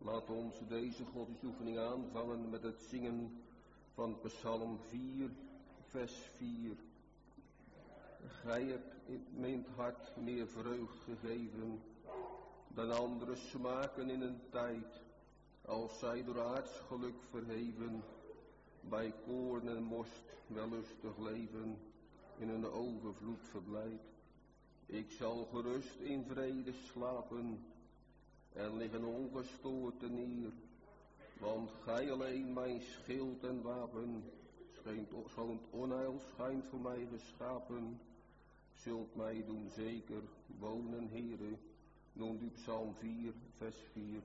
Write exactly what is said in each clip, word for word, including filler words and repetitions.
Laat ons deze godsdienstoefening aanvangen met het zingen van Psalm vier, vers vier. Gij hebt in mijn hart meer vreugd gegeven dan andere smaken in een tijd, als zij door aards geluk verheven, bij koorn en most wellustig leven, in een overvloed verblijd. Ik zal gerust in vrede slapen en liggen ongestoord te neer, want gij alleen mijn schild en wapen, schijnt, zo'n onheil schijnt voor mij geschapen, zult mij doen zeker wonen, Heere. Noemt u Psalm vier, vers vier.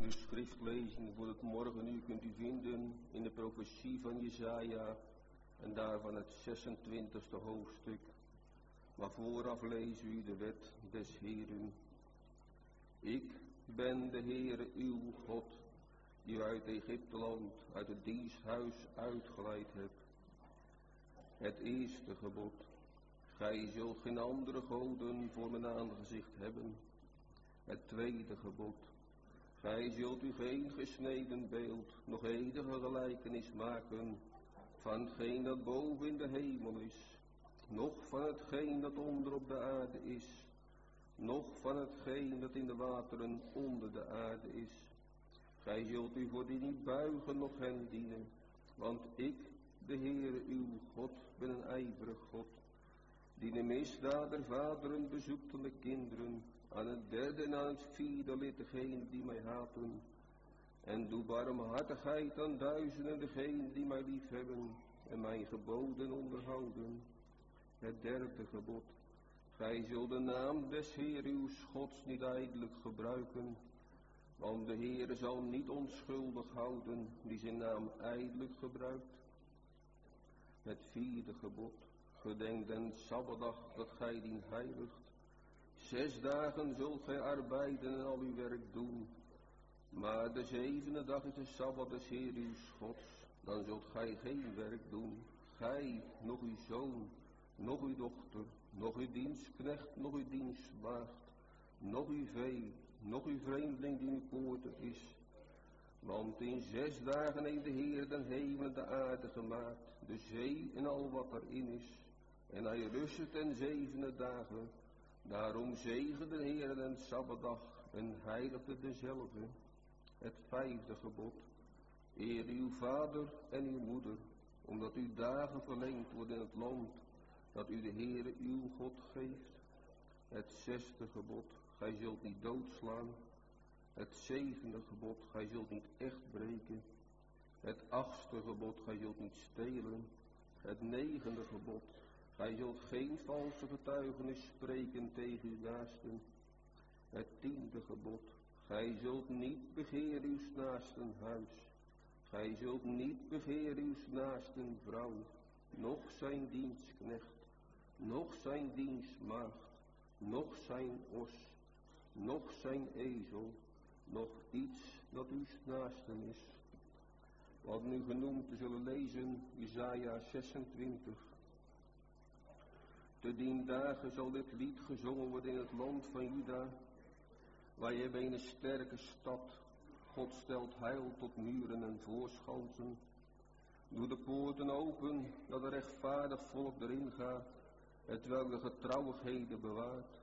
De schriftlezing voor het morgenuur kunt u vinden in de profetie van Jesaja en daarvan het zesentwintigste hoofdstuk. Maar vooraf lezen u de wet des Heeren. Ik ben de Heere uw God, die u uit Egypteland, uit het diensthuis uitgeleid hebt. Het eerste gebod: gij zult geen andere goden voor mijn aangezicht hebben. Het tweede gebod: gij zult u geen gesneden beeld, nog enige gelijkenis maken van hetgeen dat boven in de hemel is, noch van hetgeen dat onder op de aarde is, noch van hetgeen dat in de wateren onder de aarde is. Gij zult u voor die niet buigen, noch hen dienen, want ik, de Heere uw God, ben een ijverig God, die de misdaad der vaderen bezoekt aan de kinderen, aan het derde en aan het vierde lid degenen die mij haten, en doe barmhartigheid aan duizenden degenen die mij lief hebben en mijn geboden onderhouden. Het derde gebod: gij zult de naam des Heer uw Gods niet ijdelijk gebruiken, want de Heere zal niet onschuldig houden die zijn naam ijdelijk gebruikt. Het vierde gebod: gedenk den Sabbatdag dat gij dien heiligt. Zes dagen zult gij arbeiden en al uw werk doen, maar de zevende dag is de Sabbat des Heer uw Gods. Dan zult gij geen werk doen, gij, nog uw zoon, nog uw dochter, nog uw dienstknecht, nog uw dienstmaagd, nog uw vee, nog uw vreemdeling die in uw poorten is. Want in zes dagen heeft de Heer de hemel en de aarde gemaakt, de zee en al wat erin is. En hij rustte ten zevende dagen. Daarom zegende de Heer den Sabbatdag en heiligde dezelfde. Het vijfde gebod: eer uw vader en uw moeder, omdat uw dagen verlengd worden in het land dat u de Heere uw God geeft. Het zesde gebod: gij zult niet doodslaan. Het zevende gebod: gij zult niet echt breken. Het achtste gebod: gij zult niet stelen. Het negende gebod: gij zult geen valse getuigenis spreken tegen uw naasten. Het tiende gebod: gij zult niet begeren uw naasten huis. Gij zult niet begeren uw naasten vrouw, noch zijn dienstknecht, noch zijn dienstmaagd, noch zijn os, noch zijn ezel, noch iets dat uw naasten is. Wat nu genoemd te zullen lezen, Jesaja zesentwintig. Te dien dagen zal dit lied gezongen worden in het land van Juda. Wij hebben een sterke stad. God stelt heil tot muren en voorschansen. Doe de poorten open, dat er rechtvaardig volk erin gaat, hetwelk de getrouwigheden bewaart.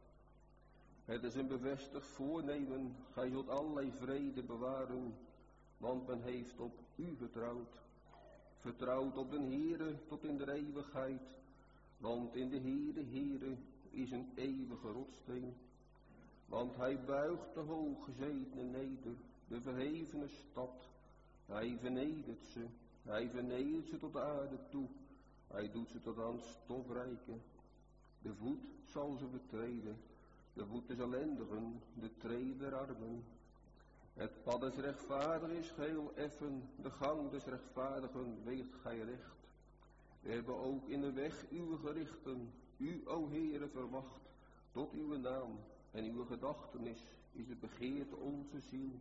Het is een bevestigd voornemen, gij zult allerlei vrede bewaren, want men heeft op u vertrouwd. Vertrouwd op den Heere tot in de eeuwigheid, want in de Heere, Heere is een eeuwige rotsteen. Want hij buigt de hooggezetene neder, de verhevene stad. Hij vernedert ze, hij vernedert ze tot de aarde toe. Hij doet ze tot aan het stof reiken. De voet zal ze betreden, de voet des ellendigen, de trede der armen. Het pad des rechtvaardigen is geheel effen, de gang des rechtvaardigen weegt gij recht. We hebben ook in de weg uw gerichten, u, o Heere, verwacht, tot uw naam en uw gedachtenis is het begeerte onze ziel.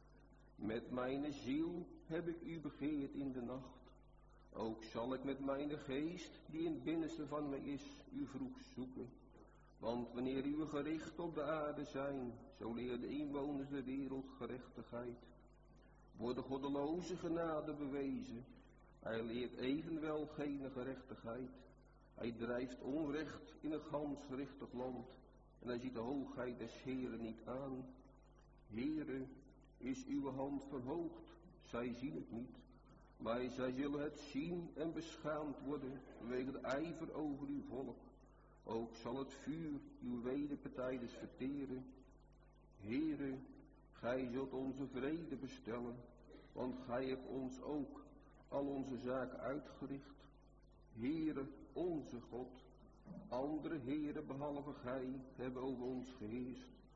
Met mijn ziel heb ik u begeerd in de nacht. Ook zal ik met mijn geest, die in het binnenste van mij is, u vroeg zoeken. Want wanneer uw gerichten op de aarde zijn, zo leert de inwoners der wereld gerechtigheid. Wordt de goddeloze genade bewezen, hij leert evenwel geen gerechtigheid. Hij drijft onrecht in een gans gerichtig land, en hij ziet de hoogheid des Heeren niet aan. Heere, is uw hand verhoogd, zij zien het niet, maar zij zullen het zien en beschaamd worden wegen de ijver over uw volk. Ook zal het vuur uw wederpartijders verteren. Heere, gij zult onze vrede bestellen, want gij hebt ons ook al onze zaken uitgericht. Heere, onze God, andere heren behalve gij hebben over ons geheerst.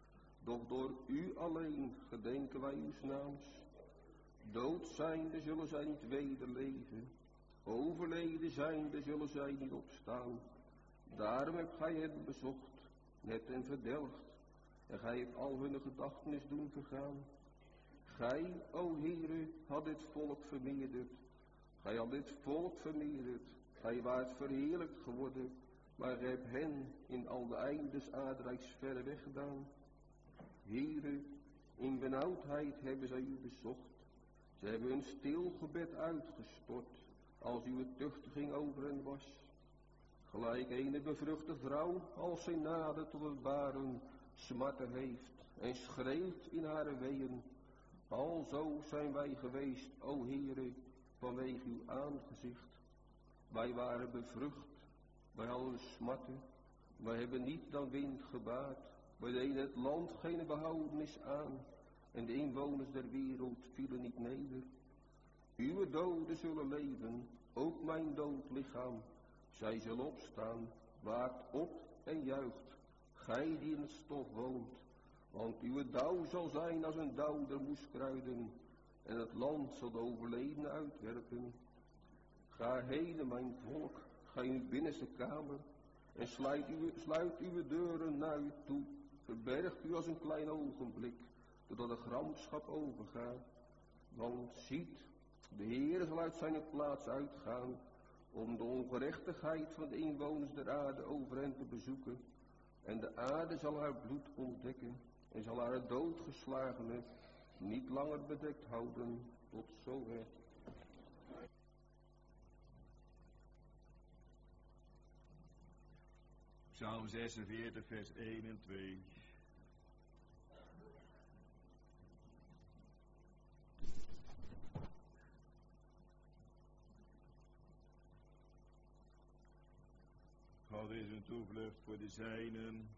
doch door u alleen gedenken wij uws naams. Dood zijnde zullen zij niet wederleven, overleden zijnde zullen zij niet opstaan. Daarom hebt gij hen bezocht, net en verdelgd, en gij hebt al hun gedachtenis doen vergaan. Gij, o Heere, had dit volk vermeerderd, gij had dit volk vermeerderd, gij waart verheerlijkt geworden, maar gij hebt hen in al de einden des aardrijks verre weggedaan. Heere, in benauwdheid hebben zij u bezocht, zij hebben hun stil gebed uitgestort, als uw tuchtiging over hen was. Gelijk een bevruchte vrouw, als zij nader tot het baren, smarten heeft en schreeuwt in haar weeën. Alzo zijn wij geweest, o Heere, vanwege uw aangezicht. Wij waren bevrucht, wij hadden smarten, wij hebben niet dan wind gebaard. Wij deden het land geen behoudenis aan, en de inwoners der wereld vielen niet neder. Uw doden zullen leven, ook mijn dood lichaam. Zij zullen opstaan, waakt op en juicht, gij die in het stof woont. Want uw dauw zal zijn als een dauw der moeskruiden, en het land zal de overledene uitwerpen. Ga heen, mijn volk, ga in uw binnenste kamer, en sluit uw, sluit uw deuren naar u toe. Verbergt u als een klein ogenblik, totdat de gramschap overgaat. Want ziet, de Heer zal uit zijn plaats uitgaan, om de ongerechtigheid van de inwoners der aarde over hen te bezoeken. En de aarde zal haar bloed ontdekken, en zal haar doodgeslagenen niet langer bedekt houden. Tot zover. Psalm zesenveertig, vers één en twee. God is een toevlucht voor de zijnen.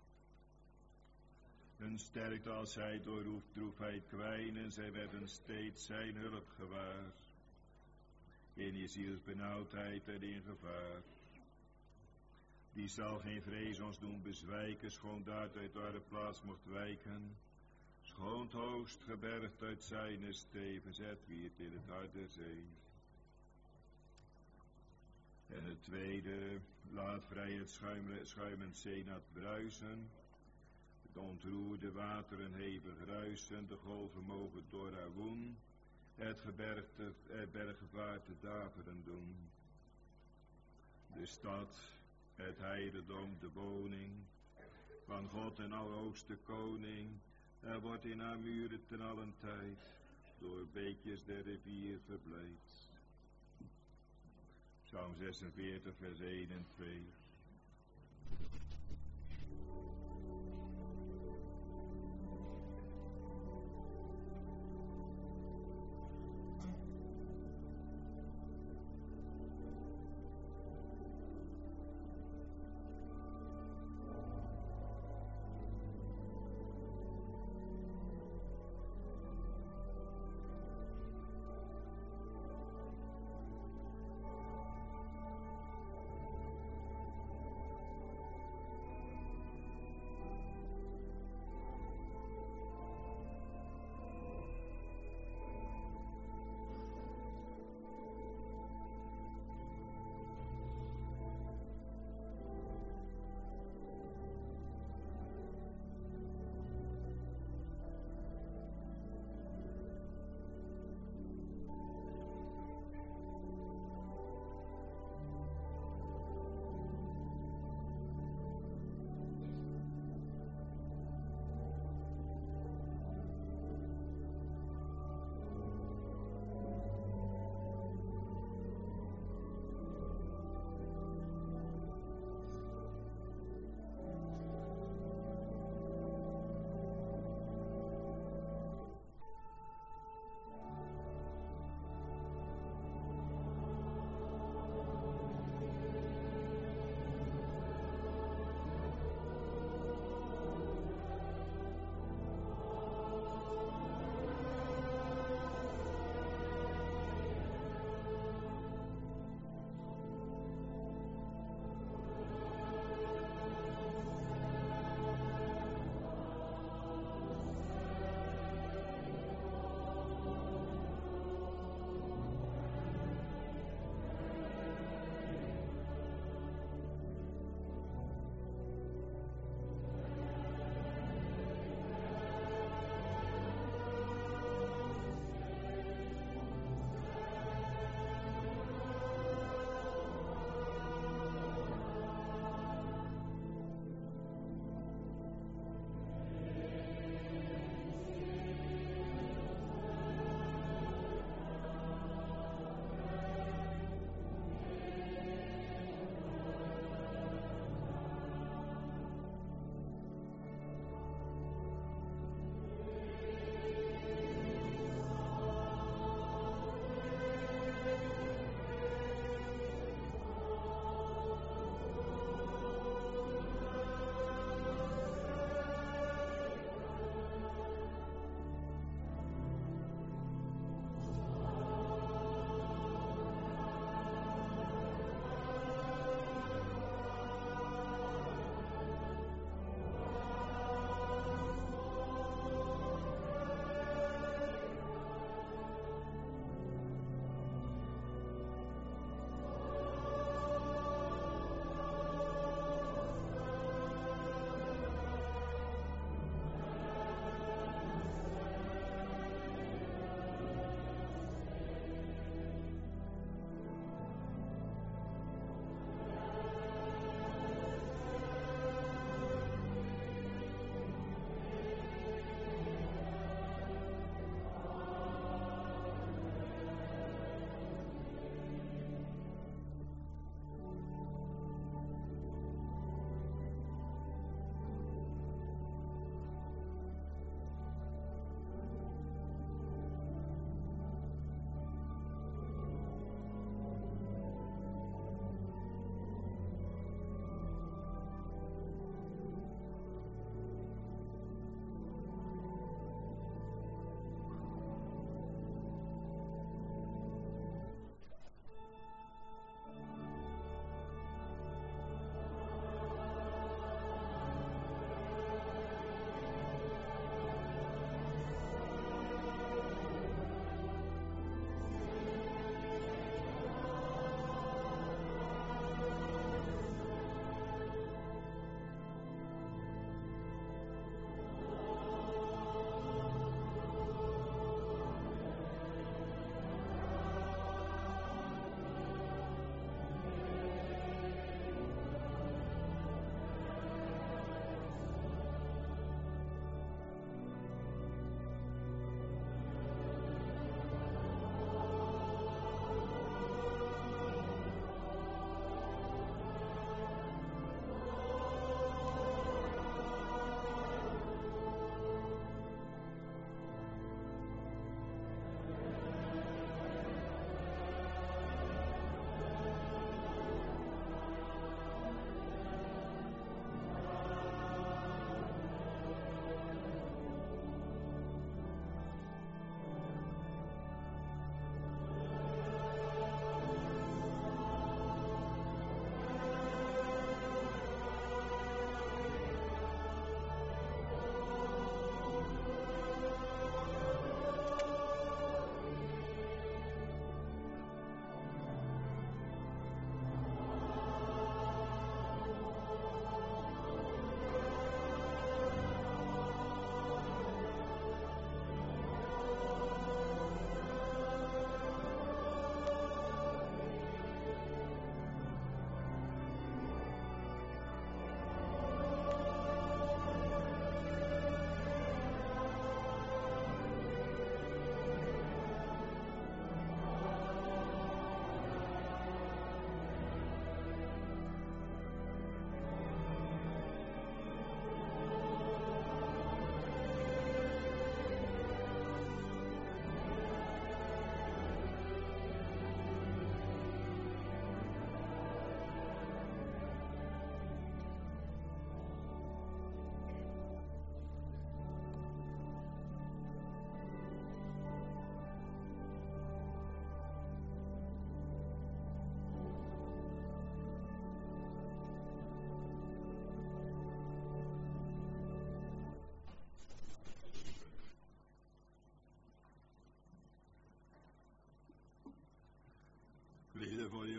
Hun sterkte als zij door droefheid kwijnen, zij werden steeds zijn hulp gewaar. In je zielsbenauwdheid en in gevaar. Die zal geen vrees ons doen bezwijken, schoon daar uit waar plaats mocht wijken. Schoon hoogst gebergd uit zijn steven, zet wiert in het hart der zee. En het tweede, laat vrij het schuimend zeenat bruisen. De ontroerde wateren hevig ruisen, de golven mogen door haar woen. Het gebergte, het berggevaarte daveren doen. De stad, het heiligdom, de woning van God en Allerhoogste Koning. Er wordt in haar muren ten allen tijd door beekjes der rivier verblijd. Psalm zesenveertig, vers één en twee.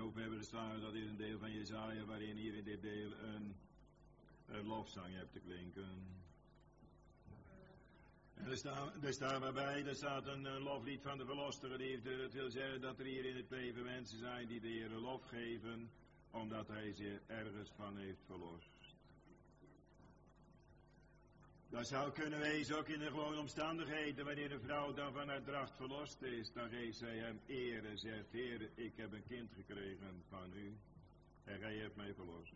boven hebben we staan, dat is een deel van Jesaja waarin hier in dit deel een, een lofzang hebt te klinken. En er staan, er staan we bij, er staat een, een loflied van de verlostere liefde. Dat wil zeggen dat er hier in het leven mensen zijn die de Heer lof geven, omdat hij ze ergens van heeft verlost. Dat zou kunnen wezen ook in de gewone omstandigheden, wanneer een vrouw dan van haar dracht verlost is, dan geeft zij hem eer en zegt, Heer, ik heb een kind gekregen van u en gij hebt mij verlost.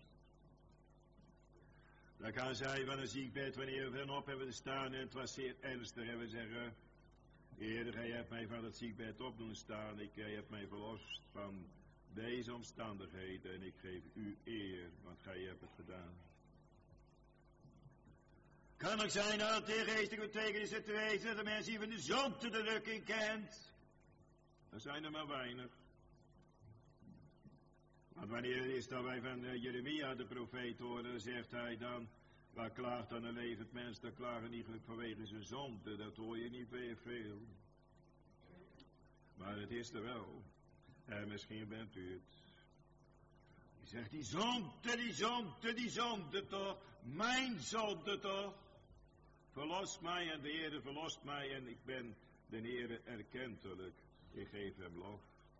Dan kan zij van een ziekbed, wanneer we van op hebben staan en het was zeer ernstig, en we zeggen, Heer, gij hebt mij van het ziekbed op doen staan, ik, gij hebt mij verlost van deze omstandigheden en ik geef u eer, want gij hebt het gedaan. Kan ook zijn dat het tegengeestige betekenis te wezen dat de mensen die van de zondverdrukking kent. Er zijn er maar weinig. Want wanneer het is dat wij van uh, Jeremia de profeet horen, dan zegt hij dan, waar klaagt dan een levend mens, dan klagen niet vanwege zijn zonde, dat hoor je niet meer veel. Maar het is er wel. En misschien bent u het. Die zegt, die zonde, die zonde, die zonde toch, mijn zonde toch. Verlos mij en de Heere verlost mij en ik ben de Heere erkentelijk. Ik geef hem lof.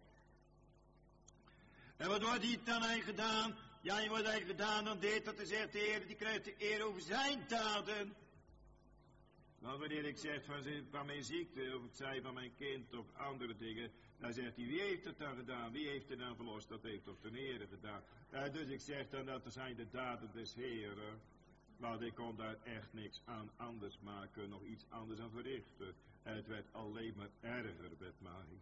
En wat wordt hier dan eigenlijk gedaan? Ja, je wordt eigenlijk gedaan dan dit, dat er zegt de Heer, die krijgt de eer over zijn daden. Want wanneer ik zeg van, van mijn ziekte, of het zij van mijn kind, of andere dingen, dan zegt hij, wie heeft het dan gedaan? Wie heeft het dan verlost? Dat heeft toch de Heer gedaan. Uh, dus ik zeg dan, dat er zijn de daden des Heeren. Want ik kon daar echt niks aan anders maken, nog iets anders aan verrichten. En het werd alleen maar erger met mij.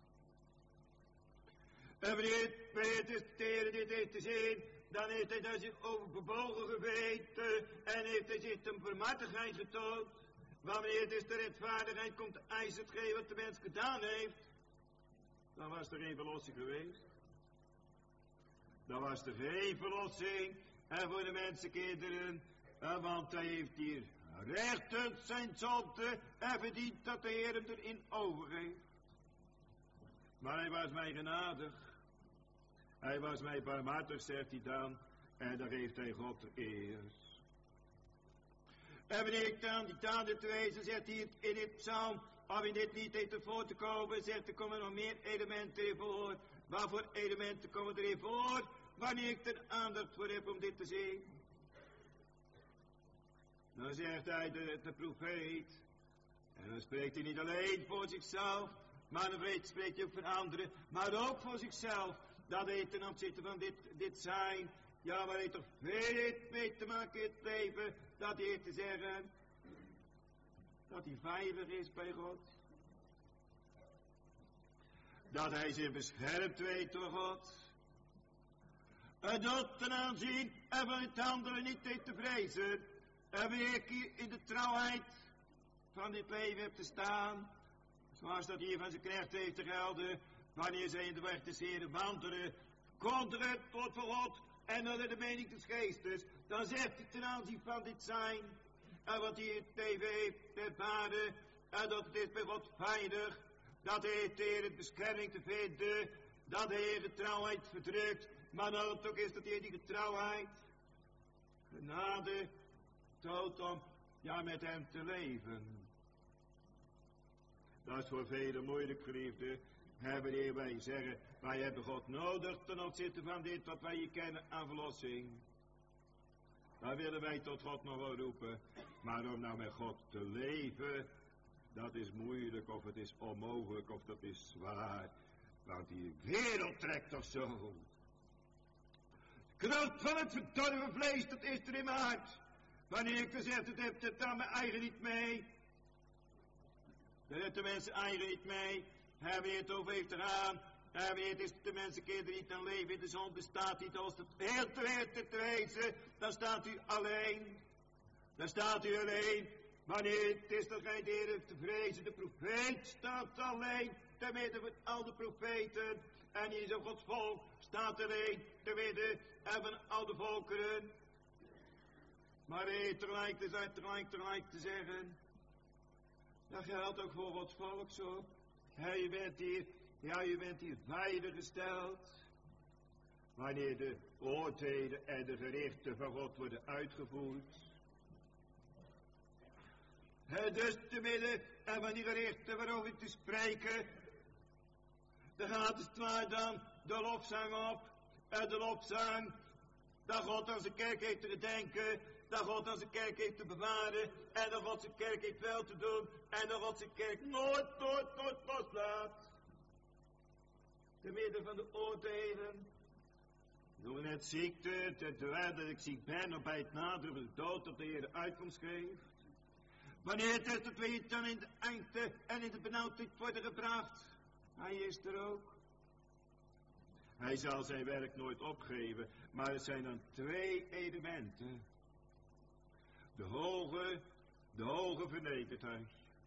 En wanneer Petrus tegen dit heeft te zien, dan heeft hij daar zich over gebogen geweten en heeft hij zich ten vermatigheid getoond. Wanneer dus de rechtvaardigheid komt te eisen hetgeen wat de mens gedaan heeft, dan was er geen verlossing geweest. Dan was er geen verlossing en voor de mensenkinderen, want hij heeft hier rechtend zijn zonde en verdient dat de Heer hem erin overgeeft. Maar hij was mij genadig. Hij was mij barmhartig, zegt hij dan, en dan geeft hij God de eer. En wanneer ik dan die daden te wezen, zegt hij in dit psalm, of in dit lied heeft ervoor te komen, zegt er komen nog meer elementen in voor. Waarvoor elementen komen er in voor? Wanneer ik er aandacht voor heb om dit te zien. Dan zegt hij de, de profeet, en dan spreekt hij niet alleen voor zichzelf, maar dan spreekt hij ook voor anderen, maar ook voor zichzelf. Dat heeft ten opzichte van dit, dit zijn, ja, waar hij toch veel mee te maken in het leven, dat hij heeft te zeggen, dat hij veilig is bij God. Dat hij zich beschermd weet door God. En dat ten aanzien en van het handelen niet heeft te vrezen. En wanneer ik hier in de trouwheid van dit leven heb te staan, zoals dat hier van zijn knecht heeft te gelden, wanneer zij in de weg des Heren wandelen, konteren tot voor God en naar de mening des geestes, dan zegt hij ten aanzien van dit zijn, en wat hij in het leven heeft te ervaren, en dat het is bij God veilig, dat hij heeft de Heer het bescherming te vinden, dat de Heer de trouwheid verdrukt, maar dat het ook is dat hij die getrouwheid, genade, toont om, ja, met hem te leven. Dat is voor velen moeilijk, geliefde. Hebben de Heer wij zeggen, wij hebben God nodig ten opzichte van dit wat wij hier kennen aan verlossing. Daar willen wij tot God nog wel roepen. Maar om nou met God te leven, dat is moeilijk of het is onmogelijk of dat is zwaar. Want die wereld trekt toch zo. De kracht van het verdorven vlees, dat is er in mijn hart. Wanneer ik gezegd het heb, het dan mijn eigen niet mee. Daar heeft de mensen eigen niet mee. En wie het over heeft te gaan, en wie het is de mensenkinderen niet aan leven in de zon bestaat niet als het heel te weten te wezen, dan staat u alleen. Dan staat u alleen. Wanneer het is dat gij de Heer heeft te vrezen, de profeet staat alleen, te midden van al de profeten. En hier zo Gods volk staat alleen, te midden en van al de volkeren. Maar hij tegelijk te zijn, tegelijk, tegelijk te zeggen, dat geldt ook voor Gods volk zo. Ja, je bent hier, ja, je bent hier veilig gesteld. wanneer de oordelen en de gerichten van God worden uitgevoerd. He, dus te midden en van die gerichten waarover te spreken, dan gaat het maar dan de lofzang op. En de lofzang, dat God aan zijn kerk heeft te gedenken, dat God aan zijn kerk heeft te bewaren, en dat God zijn kerk heeft wel te doen, en dat God zijn kerk nooit, nooit, nooit loslaat. Te midden van de oordelen, noemen het ziekte, terwijl dat ik ziek ben, of bij het naderen van de dood, dat de Heer de uitkomst geeft. Wanneer het is dat we dan in de engte en in de benauwdheid worden gebracht, hij is er ook. Hij zal zijn werk nooit opgeven, maar het zijn dan twee elementen. De hoge, de hoge vernederdheid.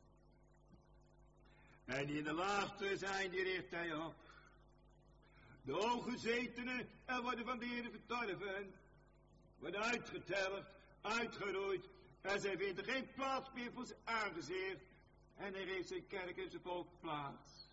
En die in de laagte zijn, die richt hij op. De hooggezetenen, er worden van de Heer verdorven, worden uitgeteld, uitgeroeid, en zij vinden geen plaats meer voor zijn aangezicht, en hij heeft zijn kerk en zijn volk plaats.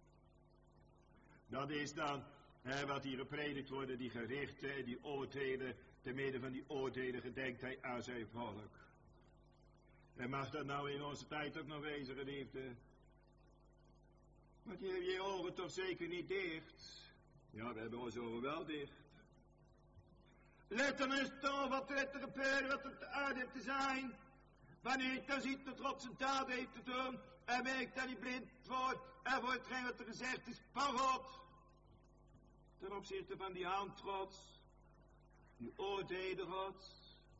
Dat is dan hè, wat hier gepredikt wordt, die gerichten en die oordelen, te midden van die oordelen gedenkt hij aan zijn volk. En mag dat nou in onze tijd ook nog wezen, geliefde? Want je hebt je ogen toch zeker niet dicht? Ja, we hebben onze ogen wel dicht. Let dan eens toch wat er te gebeuren, wat er op de aarde heeft te zijn. Wanneer je dan ziet dat God zijn daden heeft te doen, en merkt dat hij blind wordt, en voor hetgeen wat er gezegd is van God. Ten opzichte van die hand Gods, die oordelen Gods.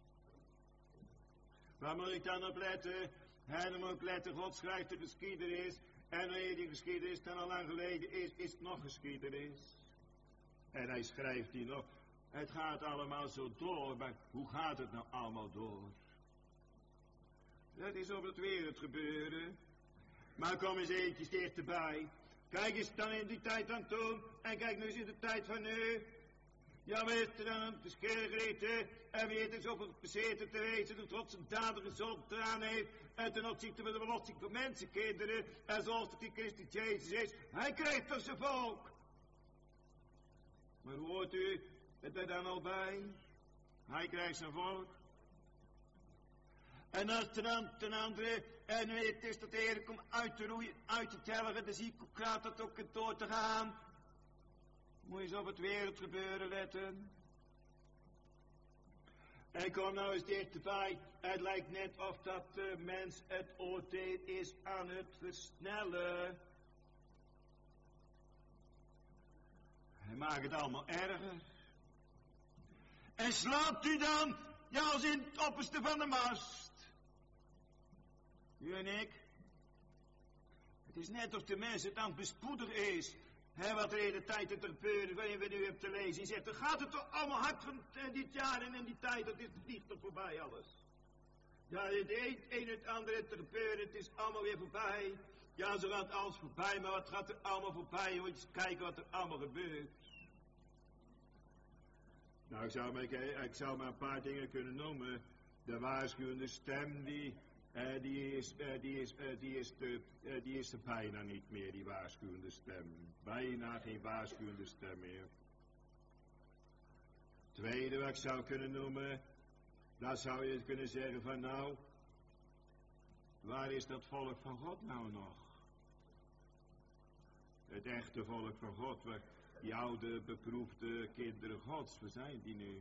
Waar moet ik dan op letten? En dan moet ik letten, God schrijft de geschiedenis, en wanneer die geschiedenis dan al lang geleden is, is het nog geschiedenis. En hij schrijft die nog. Het gaat allemaal zo door, maar hoe gaat het nou allemaal door? Dat is op het wereld gebeuren. Maar kom eens eentjes dichterbij. Kijk eens dan in die tijd aan toen, en kijk nu eens in de tijd van nu. Ja, we er dan de schergerichten, en wie het is over bezeten te wezen, dat God zijn daden gezond eraan heeft, en ten opzichte van de belofting van mensenkinderen, en zoals het in Christus Jezus is, hij krijgt toch zijn volk. Maar hoort u het er dan al bij? Hij krijgt zijn volk. En als er dan ten andere, en het is dat de Heer komt uit te roeien, uit te tellen, dan zie ik hoe gaat dat ook door te gaan. Moet je eens op het wereldgebeuren letten. En kom nou eens dichterbij. Het lijkt net of dat de mens het oordeel is aan het versnellen. Hij maakt het allemaal erger. En slaapt u dan, ja, als in het opperste van de mast. U en ik. Het is net of de mens het aan het bespoedigen is. He, wat er in de tijd te gebeuren, waarin we nu hebben te lezen. Die zegt, dan gaat het toch allemaal hard van uh, dit jaar en in die tijd, dat is vliegt toch voorbij alles. Ja, het een en het andere te gebeuren, het is allemaal weer voorbij. Ja, zo gaat alles voorbij, maar wat gaat er allemaal voorbij? Je moet eens kijken wat er allemaal gebeurt. Nou, ik zou, maar, ik zou maar een paar dingen kunnen noemen. De waarschuwende stem, die, uh, die, is, uh, die, is, uh, die, is de, uh, die is er bijna niet meer, die waarschuwende stem. Bijna geen waarschuwende stem meer. Tweede wat ik zou kunnen noemen, dan zou je kunnen zeggen van nou, waar is dat volk van God nou nog? Het echte volk van God, waar die oude beproefde kinderen Gods, waar zijn die nu?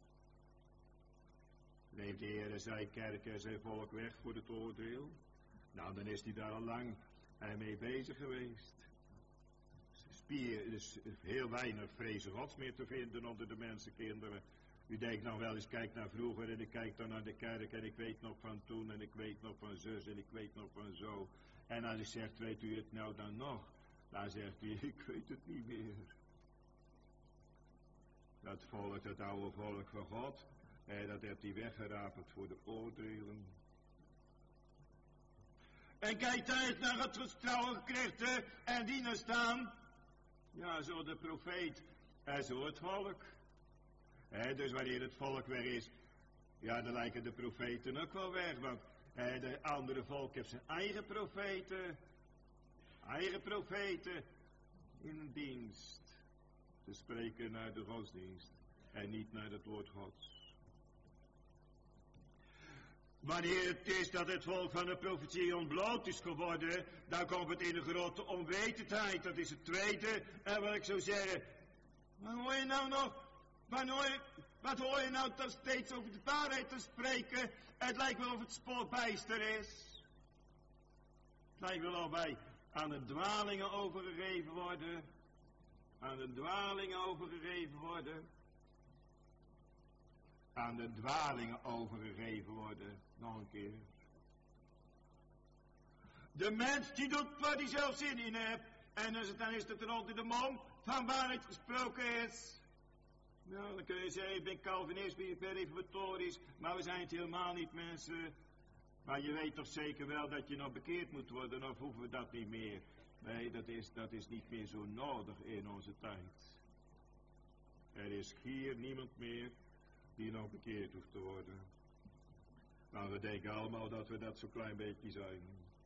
Neemt de Heer zijn kerk en zijn volk weg voor het oordeel? Nou, dan is hij daar al lang mee bezig geweest. Spier, er is heel weinig vrezen Gods meer te vinden onder de mensenkinderen. U denkt nou wel eens, kijk naar vroeger en ik kijk dan naar de kerk en ik weet nog van toen en ik weet nog van zus en ik weet nog van zo. En als ik zeg, weet u het nou dan nog? Dan zegt hij, ik weet het niet meer. Dat volk, dat oude volk van God, eh, dat heeft hij weggeraperd voor de oordelen. En kijk daar eens naar het vertrouwen gekrechten en die er staan. Ja, zo de profeet en zo het volk. Eh, dus wanneer het volk weg is, ja, dan lijken de profeten ook wel weg, want eh, de andere volk heeft zijn eigen profeten. Eigen profeten in dienst. Ze spreken naar de godsdienst en niet naar het woord Gods. Wanneer het is dat het volk van de profetie ontbloot is geworden, dan komt het in een grote onwetendheid. Dat is het tweede. En wat ik zou zeggen, wat hoor je nou nog? Wat hoor je, wat hoor je nou toch steeds over de waarheid te spreken? Het lijkt wel of het spoor bijster is. Het lijkt wel of wij aan de dwalingen overgegeven worden. Aan de dwalingen overgegeven worden. Aan de dwalingen overgegeven worden. Nog een keer. De mens die doet waar hij zelf zin in heeft. En als het dan is dat er onder de mond van waarheid gesproken is. Nou, dan kun je zeggen, ik ben Calvinist, ik ben reformatorisch. Maar we zijn het helemaal niet, mensen. Maar je weet toch zeker wel dat je nog bekeerd moet worden, of hoeven we dat niet meer? Nee, dat is, dat is niet meer zo nodig in onze tijd. Er is hier niemand meer die nog bekeerd hoeft te worden. Maar we denken allemaal dat we dat zo'n klein beetje zijn.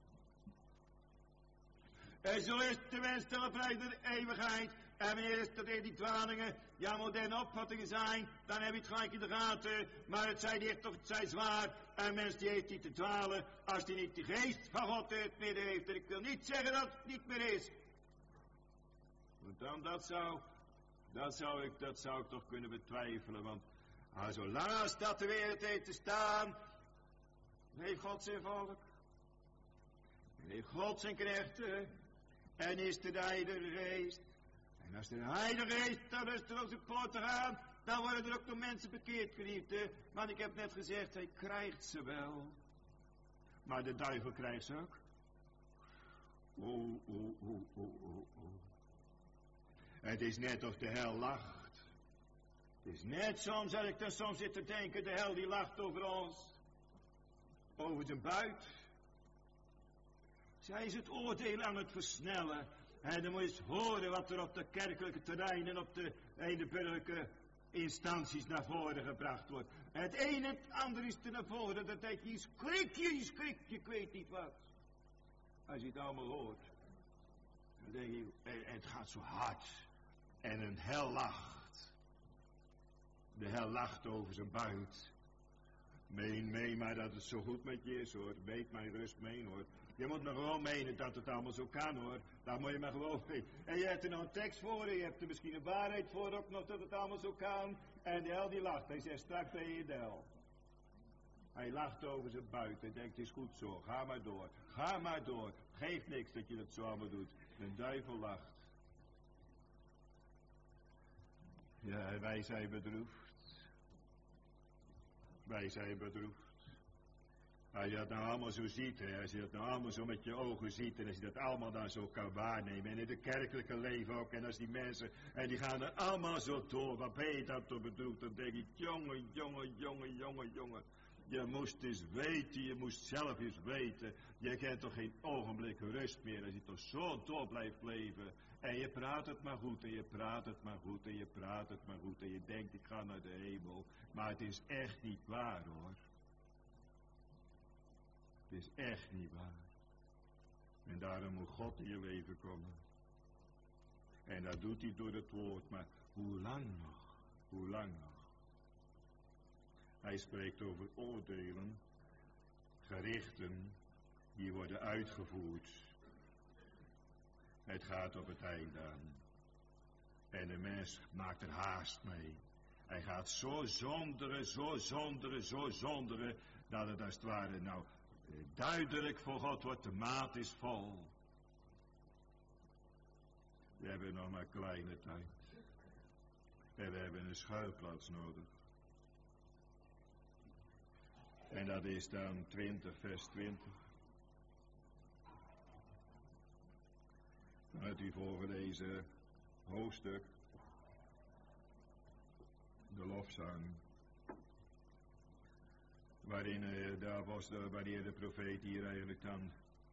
En zo is de wens te de eeuwigheid. En wanneer is dat in die dwalingen, ja, moderne opvattingen zijn, dan heb je het gelijk in de gaten. Maar het zij dicht of het zij zwaar. En mens die heeft niet te dwalen als die niet de geest van God in het midden heeft. En ik wil niet zeggen dat het niet meer is. Want dan dat zou, dat zou ik, dat zou ik toch kunnen betwijfelen. Want ah, zolang als dat de wereld heeft te staan, heeft God zijn volk. En heeft God zijn knechten. En is de Heilige Geest. En als de Heilige Geest dan is er ook de poort gaan, dan worden er ook nog mensen bekeerd, geliefde. Want ik heb net gezegd, hij krijgt ze wel. Maar de duivel krijgt ze ook. Oeh, oeh, oeh, oeh, oeh, oeh. Het is net of de hel lacht. Het is net soms dat ik dan soms zit te denken, de hel die lacht over ons. Over zijn buit. Zij is het oordeel aan het versnellen. En dan moet je eens horen wat er op de kerkelijke terrein en op de edeburgerlijke instanties naar voren gebracht wordt. Het een en het ander is er naar voren. Dat denk je, je schrik je, je schrik je, ik weet niet wat. Als je het allemaal hoort. Dan denk je, het gaat zo hard. En een hel lacht. De hel lacht over zijn buit. Meen mee maar dat het zo goed met je is, hoor. Weet mijn rust meen, hoor. Je moet maar gewoon menen dat het allemaal zo kan, hoor. Daar moet je maar gewoon weten. En je hebt er nog een tekst voor, en je hebt er misschien een waarheid voor ook nog dat het allemaal zo kan. En de hel die lacht. Hij zegt straks ben je de hel. Hij lacht over zijn buik. Hij denkt, het is goed zo. Ga maar door. Ga maar door. Geeft niks dat je dat zo allemaal doet. De duivel lacht. Ja, wij zijn bedroefd. Wij zijn bedroefd. Als je dat nou allemaal zo ziet, hè, als je dat nou allemaal zo met je ogen ziet en als je dat allemaal dan zo kan waarnemen en in het kerkelijke leven ook en als die mensen, en die gaan er allemaal zo door, wat ben je dan toch bedroefd? Dan denk ik, jongen, jongen, jongen, jongen, jongen, je moest eens weten, je moest zelf eens weten, je kent toch geen ogenblik rust meer als je toch zo door blijft leven. En je praat het maar goed, en je praat het maar goed, en je praat het maar goed, en je denkt, ik ga naar de hemel. Maar het is echt niet waar, hoor. Het is echt niet waar. En daarom moet God in je leven komen. En dat doet hij door het woord, maar hoe lang nog? Hoe lang nog? Hij spreekt over oordelen, gerichten, die worden uitgevoerd. Het gaat op het einde aan. En de mens maakt er haast mee. Hij gaat zo zonderen, zo zonderen, zo zonderen, dat het als het ware nou duidelijk voor God wordt, de maat is vol. We hebben nog maar kleine tijd. En we hebben een schuilplaats nodig. En dat is dan twintig, vers twintig. Uit die voorgelezen hoofdstuk. De lofzang. Waarin uh, de apostel, wanneer de profeet hier eigenlijk dan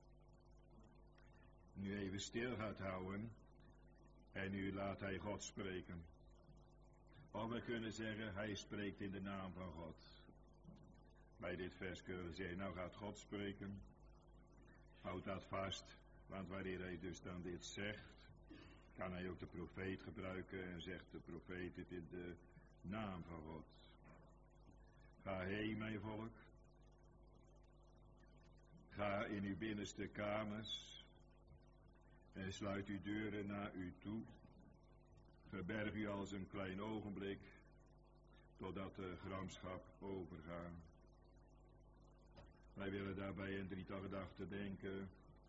nu even stil gaat houden. En nu laat hij God spreken. Of we kunnen zeggen, hij spreekt in de naam van God. Bij dit vers kunnen we zeggen, nou gaat God spreken. Houd dat vast, want wanneer hij dus dan dit zegt, kan hij ook de profeet gebruiken en zegt de profeet het in de naam van God. Ga heen, mijn volk. Ga in uw binnenste kamers en sluit uw deuren naar u toe. Verberg u als een klein ogenblik, totdat de gramschap overgaat. Wij willen daarbij een drietal gedachten denken.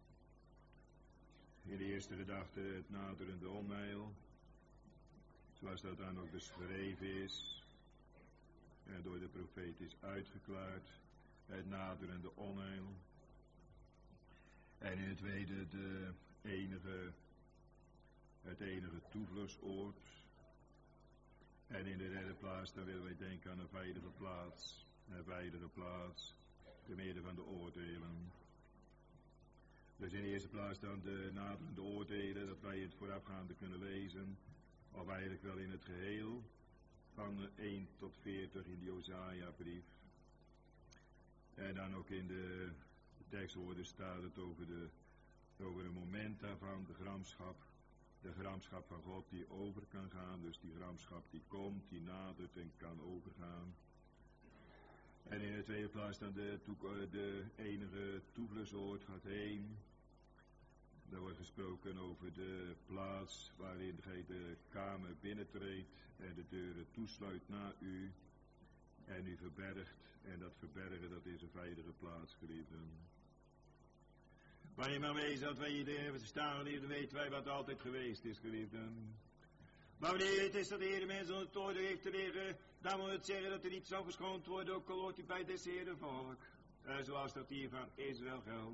In de eerste gedachte het naderende onheil, zoals dat dan ook beschreven is en door de profeet is uitgeklaard, het naderende onheil. En in het tweede de enige, het enige toevluchtsoord. En in de derde plaats, dan willen wij denken aan een veilige plaats, een veilige plaats, te midden van de oordelen. Dus in de eerste plaats dan de naderende oordelen, dat wij het voorafgaande kunnen lezen, of eigenlijk wel in het geheel, van één tot veertig in de Josaja-brief. En dan ook in de tekstwoorden staat het over, de, over een moment daarvan, de gramschap, de gramschap van God die over kan gaan, dus die gramschap die komt, die nadert en kan overgaan. En in de tweede plaats dan de, de enige toevluchtsoord gaat heen. Daar wordt gesproken over de plaats waarin gij de kamer binnentreedt en de deuren toesluit na u en u verbergt. En dat verbergen, dat is een veilige plaats, geliefden. Wanneer maar wezen dat wij hier hebben staan, geliefden, weten wij wat altijd geweest is, geliefden. Maar wanneer het is dat de Heer mensen onder het oordeel heeft te liggen, dan moet het zeggen dat er niet zou verschoond worden, ook al hoort hij bij des Heeren volk. Uh, zoals dat hier van Israël geldt.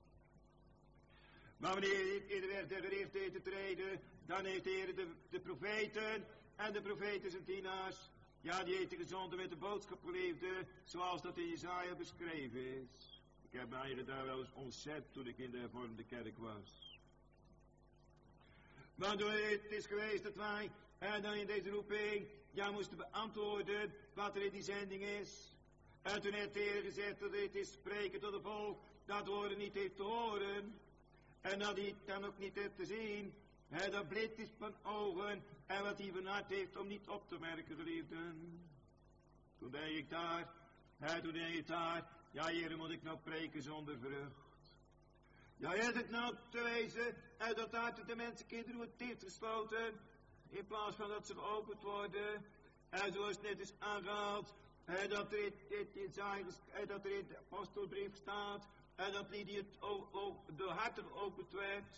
Maar wanneer in de, de gericht heeft te treden, dan heeft de Heer de, de profeten en de profeten zijn dienaars. Ja, die heeft de gezonden met de boodschap geliefde, zoals dat in Jesaja beschreven is. Ik heb mij eigen daar wel eens ontzet toen ik in de hervormde kerk was. Maar het is geweest dat wij en dan in deze roeping ja, moesten beantwoorden wat er in die zending is. En toen heeft de Heer gezegd dat het is spreken tot de volk, dat horen niet heeft te horen. En dat hij het dan ook niet heeft te zien. He, dat blind is van ogen en wat hij van hart heeft om niet op te merken, geliefden. Toen denk ik daar, he, toen denk ik daar, ja, Heer, moet ik nou preken zonder vrucht. Ja, is het nou te wezen, he, dat uit de mensenkinderen wordt dichtgesloten, in plaats van dat ze geopend worden. En zoals het net is aangehaald, he, dat, er in, in, in, in, dat er in de apostelbrief staat, en dat niet het de harten geopend werd.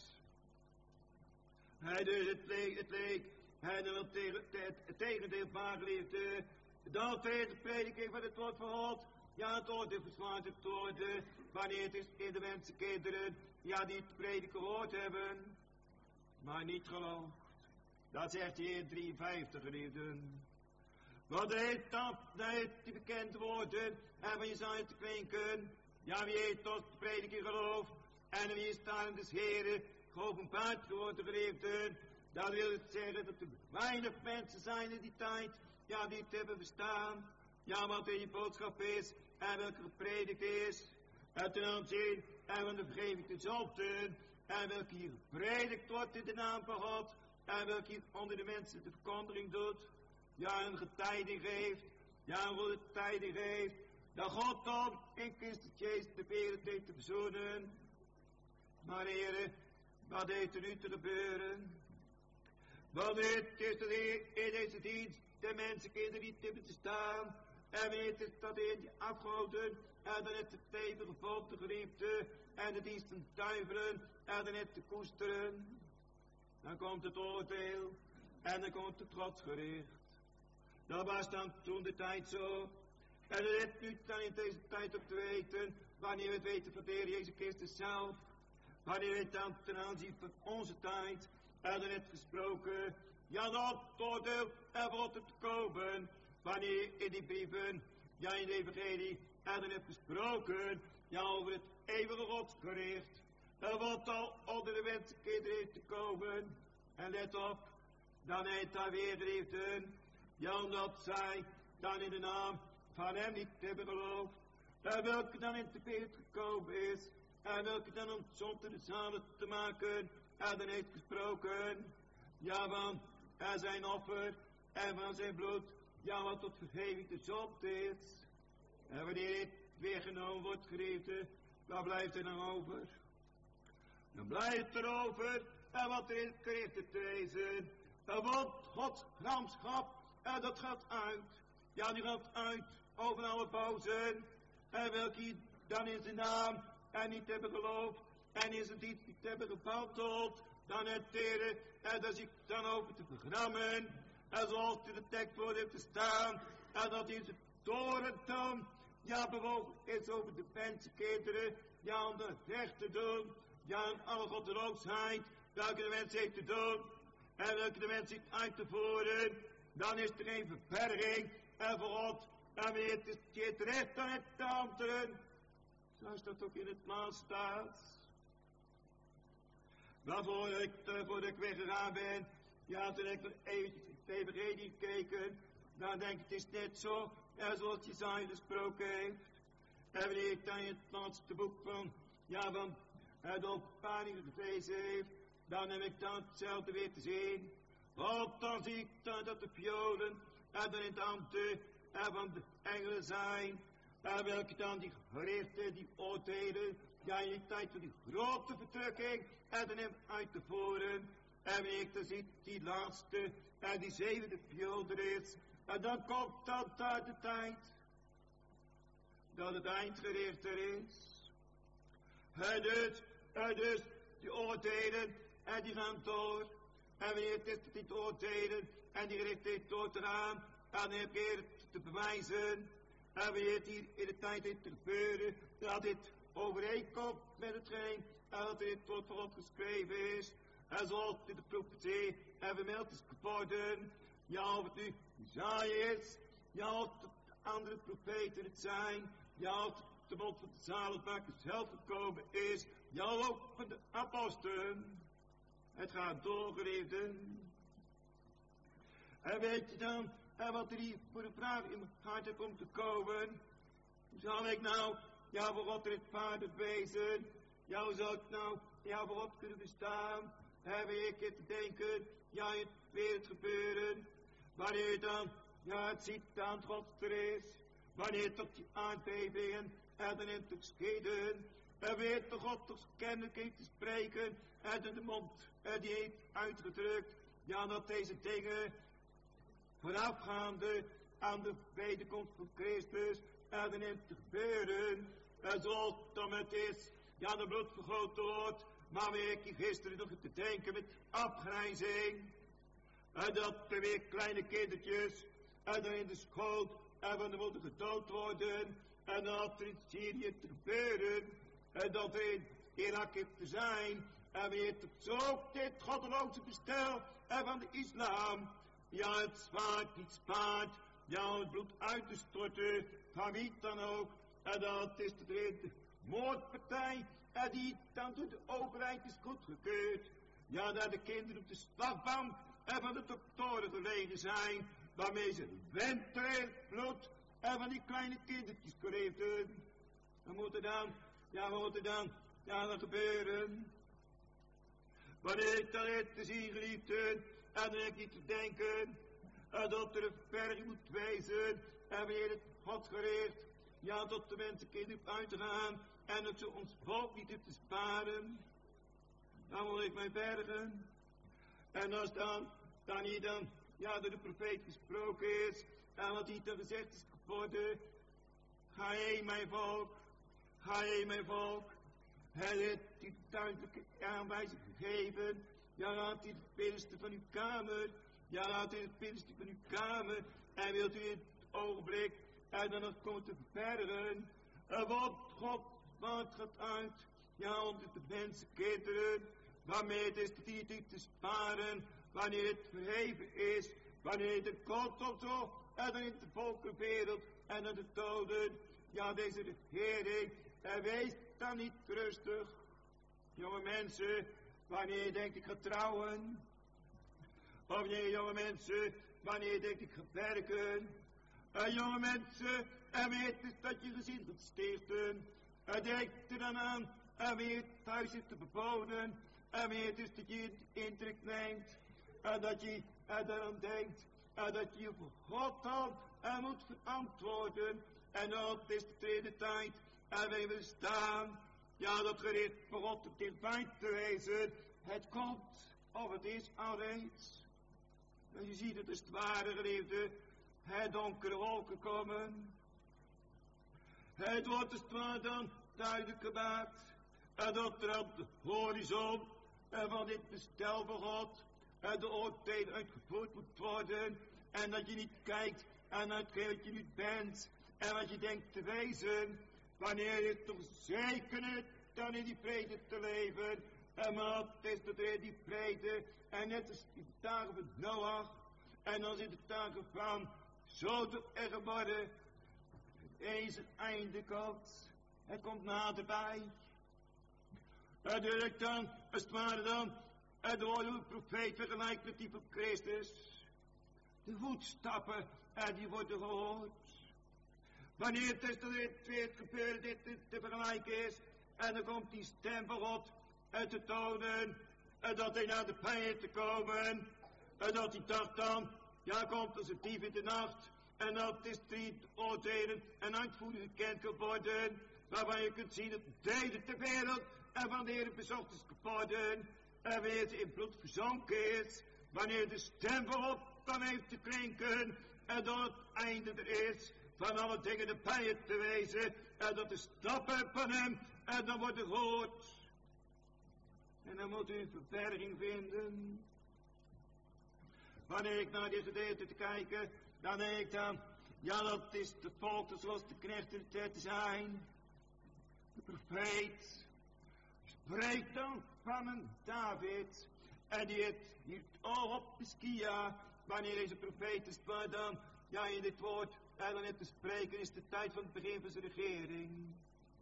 Hij dus het leek, het leek, hij dan het, tegen, het, het tegendeel waargeleefde. Dan tegen de prediking van het woord van God. Ja, het oordeel verzwaart het oordeel, wanneer het is in de mensenkinderen, ja, die het prediken gehoord hebben, maar niet geloofd. Dat zegt de Heer drieënvijftig, geliefden. Wat heeft dan, heeft die bekend woorden, en van je zou te klinken. Ja, wie heeft tot de prediking geloof, en wie is daar in des Heren geopenbaard geworden, geliefden. Dat wil het zeggen dat er weinig mensen zijn in die tijd, ja, die het hebben verstaan. Ja, wat in die boodschap is, en welke gepredikt is. En ten aanzien, en van de vergeving te zonden, en welke hier gepredikt wordt in de naam van God, en welke hier onder de mensen de verkondiging doet. Ja, een getijding geeft, ja, een goede tijding geeft. Dat God dan in Christus Jezus de wereld heeft te verzoenen. Maar heren, wat heeft er nu te gebeuren? Want het is dat in deze dienst de mensenkinderen niet hebben te staan. En weet het dat in die afgoden en dan het teven gevolgde geliefde en de diensten duivelen en dan het te koesteren. Dan komt het oordeel en dan komt het godsgericht. Dat was dan toen de tijd zo. En het is nu dan in deze tijd op te weten, wanneer we het weten van de Heer Jezus Christus zelf, wanneer we het dan ten aanzien van onze tijd, en dan het gesproken, ja, dat oordeel er wordt te komen, wanneer in die brieven, ja, in de evangelie, en dan het gesproken, ja, over het eeuwige godsgericht, er wordt al onder de mensenkinderen te komen, en let op, dan heeft daar weer geliefden, ja, omdat zij dan in de naam van hem niet hebben geloofd, en welke dan in de wereld gekomen is, en welke dan om zonder de zaden te maken, en dan heeft gesproken, ja, van uh, zijn offer en van zijn bloed, ja, wat tot vergeving de zonde is. En wanneer dit weergenomen wordt, geliefde, wat blijft er dan over? Dan blijft er over, en wat er in Christus te wezen. Want Gods gramschap, en dat gaat uit. Ja, die gaat uit over alle bozen. En welke dan in zijn naam en niet hebben geloofd. En in zijn dienst niet hebben gebouwd. Dan het teren. En daar zit dan over te vergrammen. En zoals in de tekst voor heeft te staan. En dat in zijn toren dan. Ja, bewogen is over de mensenkinderen. Ja, om de recht te doen. Ja, en alle goddeloosheid. Welke de mens heeft te doen. En welke de mens heeft uit te voeren. Dan is er geen verberging. En voor God. En weer het, het recht aan het tanteren. Zoals dat ook in het maal staat. Waarvoor ik, uh, voordat ik weggegaan ben. Ja, toen heb ik nog eventjes in de T V G gekeken. Dan denk ik, het is net zo. Ja, zoals Jesaja gesproken heeft. En wanneer ik dan in het laatste boek van. Ja, van uh, de openbaring gelezen heeft. Dan heb ik dan hetzelfde weer te zien. Want dan zie ik dan dat de violen. En dan in de handen en van de engelen zijn. En welke dan die gerichten, die oordelen. Ja, in die tijd van die grote verdrukking. En dan hem uit te voeren. En wanneer ik dan zie die laatste. En die zevende viool er is. En dan komt dan daar de tijd. Dat het eindgericht er is. En dus, en dus die oordelen. En die gaan door. En wanneer het is dat die oordelen. En die gerichten door te gaan. En dan heb je het te bewijzen. En wanneer het hier in de tijd heeft te gebeuren. Dat dit overeenkomt met hetgeen. En dat dit tot voor God geschreven is. En zoals in de profetie en vermeld is geworden. Ja, of het nu Jesaja is. Ja, of het andere profeten het zijn. Ja, of het de mond van de zaligmaker zelf gekomen is. Ja, ook van de apostelen. Het gaat door, geliefden. En weet je dan, en wat er hier voor de vraag in mijn hart komt te komen. Hoe zal ik nou, ja, voor God rechtvaardig wezen? Ja, hoe zou ik nou, ja, voor God kunnen bestaan? Heb ik het te denken, ja, het weer het gebeuren. Wanneer dan, ja, het ziet aan God er is. Wanneer tot die aardbevingen en dan in te geschieden. En weer toch God toch kennelijk heeft te spreken. En de mond en die heeft uitgedrukt. Ja, dat deze dingen voorafgaande aan de wederkomst van Christus. En dan in te gebeuren. En zoals dan het is. Ja, de bloed vergoten wordt. Maar weer ik gisteren nog te denken met afgrijzing. En dat er weer kleine kindertjes. En dan in de schoot. En van de moeder gedood worden. En dat er in Syrië te gebeuren. En dat er in Irak heeft te zijn. En weer tot zo dit goddeloze bestel. En van de islam. Ja, het zwaard niet spaart. Ja, het bloed uit te storten. Van wie dan ook. En dat is de moordpartij. En die dan door de overheid is goedgekeurd. Ja, daar de kinderen op de slagbank en van de doktoren gelegen zijn. Waarmee ze wenteren bloed en van die kleine kindertjes kreefden. Wat moet er dan, ja wat moet er dan, ja dat gebeuren. Wanneer ik dan heb te zien geliefden, en dan heb ik niet te denken. En dat er een verging moet wezen. En wanneer het God gericht, ja tot de mensen kinderen uit te gaan. En dat ze ons volk niet te sparen. Dan wil ik mij bergen. En als dan, dan hier dan, ja, door de profeet gesproken is. En wat hier dan gezegd is geworden. Ga heen, mijn volk. Ga heen, mijn volk. Hij heeft die duidelijke aanwijzing gegeven. Ja, laat u het binnenste van uw kamer. Ja, laat u het binnenste van uw kamer. En wilt u in het ogenblik. En dan nog komt te verbergen. En wat God. Wat gaat uit, ja, onder de mensen, kinderen, waarmee het is die niet te sparen, wanneer het verheven is, wanneer het komt of zo, en dan in de volkenwereld, en dan de doden, ja, deze regering, en wees dan niet rustig, jonge mensen, wanneer je denkt ik ga trouwen, of wanneer jonge mensen, wanneer je denkt ik ga werken, en jonge mensen, en weet dus dat je gezin gaat stichten. En denk er dan aan, en weer thuis is te bewonen, en weer dus dat je indruk neemt, en dat je eraan denkt, en dat je voor God dan en moet verantwoorden. En dat is de tweede tijd, en wij willen staan, ja, dat gericht voor God op dichtbij te wezen. Het komt, of het is al reeds. En je ziet het als het ware, geliefde, het donkere wolken komen. Het wordt als het ware dan duidelijk gemaakt. En dat er op de horizon en van dit bestel van God en de oordeel uitgevoerd moet worden. En dat je niet kijkt en hetgeen wat je nu bent en wat je denkt te wezen. Wanneer je toch zeker hebt dan in die vrede te leven. En maar het is dat er die vrede. En net als in de dagen van Noach. En als in de dagen van Sodom en Gomorra. Eens het einde komt. Het komt naderbij. En direct dan, als het ware dan. En de oude profeet vergelijkt met die van Christus. De voetstappen. En die worden gehoord. Wanneer het is dat dit weer gebeurt, dit te vergelijken is. En dan komt die stem van God uit te tonen. En dat hij naar de pijn te komen. En dat hij dacht dan, ja, komt als een dief in de nacht. En dat is drie oordelen en uitvoering gekend geworden. Waarvan je kunt zien dat de derde ter wereld. En wanneer het bezocht is geworden. En weer ze in bloed verzonken is. Wanneer de stem van God dan heeft te klinken. En dat het einde er is. Van alle dingen de pijn te wezen. En dat de stappen van hem. En dan wordt er gehoord. En dan moet u een verberging vinden. Wanneer ik naar dit gedeelte te kijken, dan denk ik dan, ja, dat is de volk zoals de knechten te zijn. De profeet spreekt dan van een David. En die heeft hier het oog op de skia. Wanneer deze profeet is dan, ja, in dit woord, en dan heeft te spreken, is de tijd van het begin van zijn regering.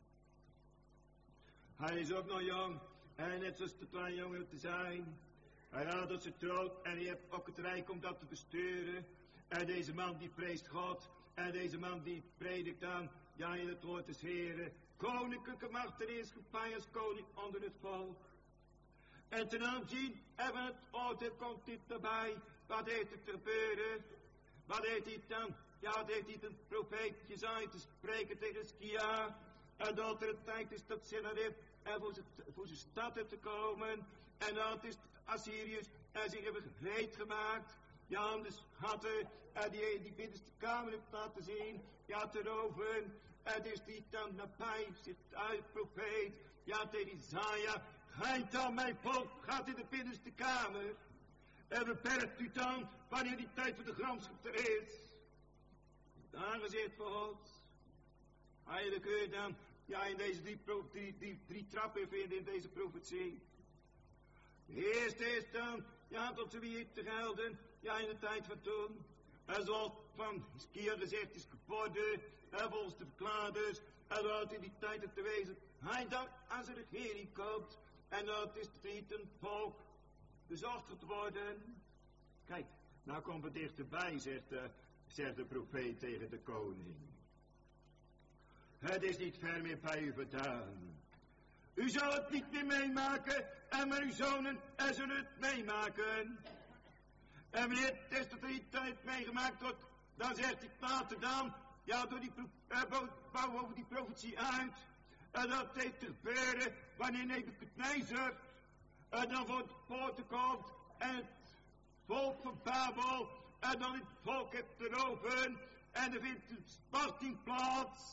Hij is ook nog jong. En net zoals de kleine jongen te zijn. Hij had op zijn troon en hij heeft ook het rijk om dat te besturen. En deze man die preest God. En deze man die predikt dan. Ja, in het woord des Heren. Koninklijke macht en heerschappij als koning onder het volk. En ten aanzien hebben het oordeel komt dit erbij. Wat heeft het gebeuren? Wat heeft hij dan? Ja, wat heeft hij een profeet Jesaja te spreken tegen Skia. En dat er een tijd is dat Sennacherib en voor zijn, voor zijn stad heeft te komen. En dat is Assyriërs en zich hebben gereed gemaakt. Ja, om de schatten en die, die binnenste kamer heeft laten zien. Ja, te roven. En is die dan nabij zich uit profeet. Ja, tegen Isaiah. Gij dan mijn volk gaat in de binnenste kamer. En beperkt u dan wanneer die tijd voor de gramschap er is. Het aangezicht van God. Eigenlijk kun je dan ja, in deze drie, drie, drie, drie trappen vinden in deze profetie. De eerste is dan, ja, tot wie het te gelden, ja, in de tijd van toen. En zoals van Hiskia gezegd is geworden, en volgens de verklaarders, en wat in die tijd het te wezen, hij dan aan zijn regering komt, en dat is niet een volk bezocht worden. Kijk, nou komt het dichterbij, zegt de, zegt de profeet tegen de koning. Het is niet ver meer bij u vandaan. U zal het niet meer meemaken en mijn zonen en zullen het meemaken. En wanneer het is dat er die tijd meegemaakt wordt, dan zegt hij later dan, ja, door die uh, bouw over die profetie uit. En dat heeft te gebeuren wanneer Nebukadnezar en dan voor het poorten komt en het volk van Babel en dan het volk heeft te roven en er vindt een sparting plaats.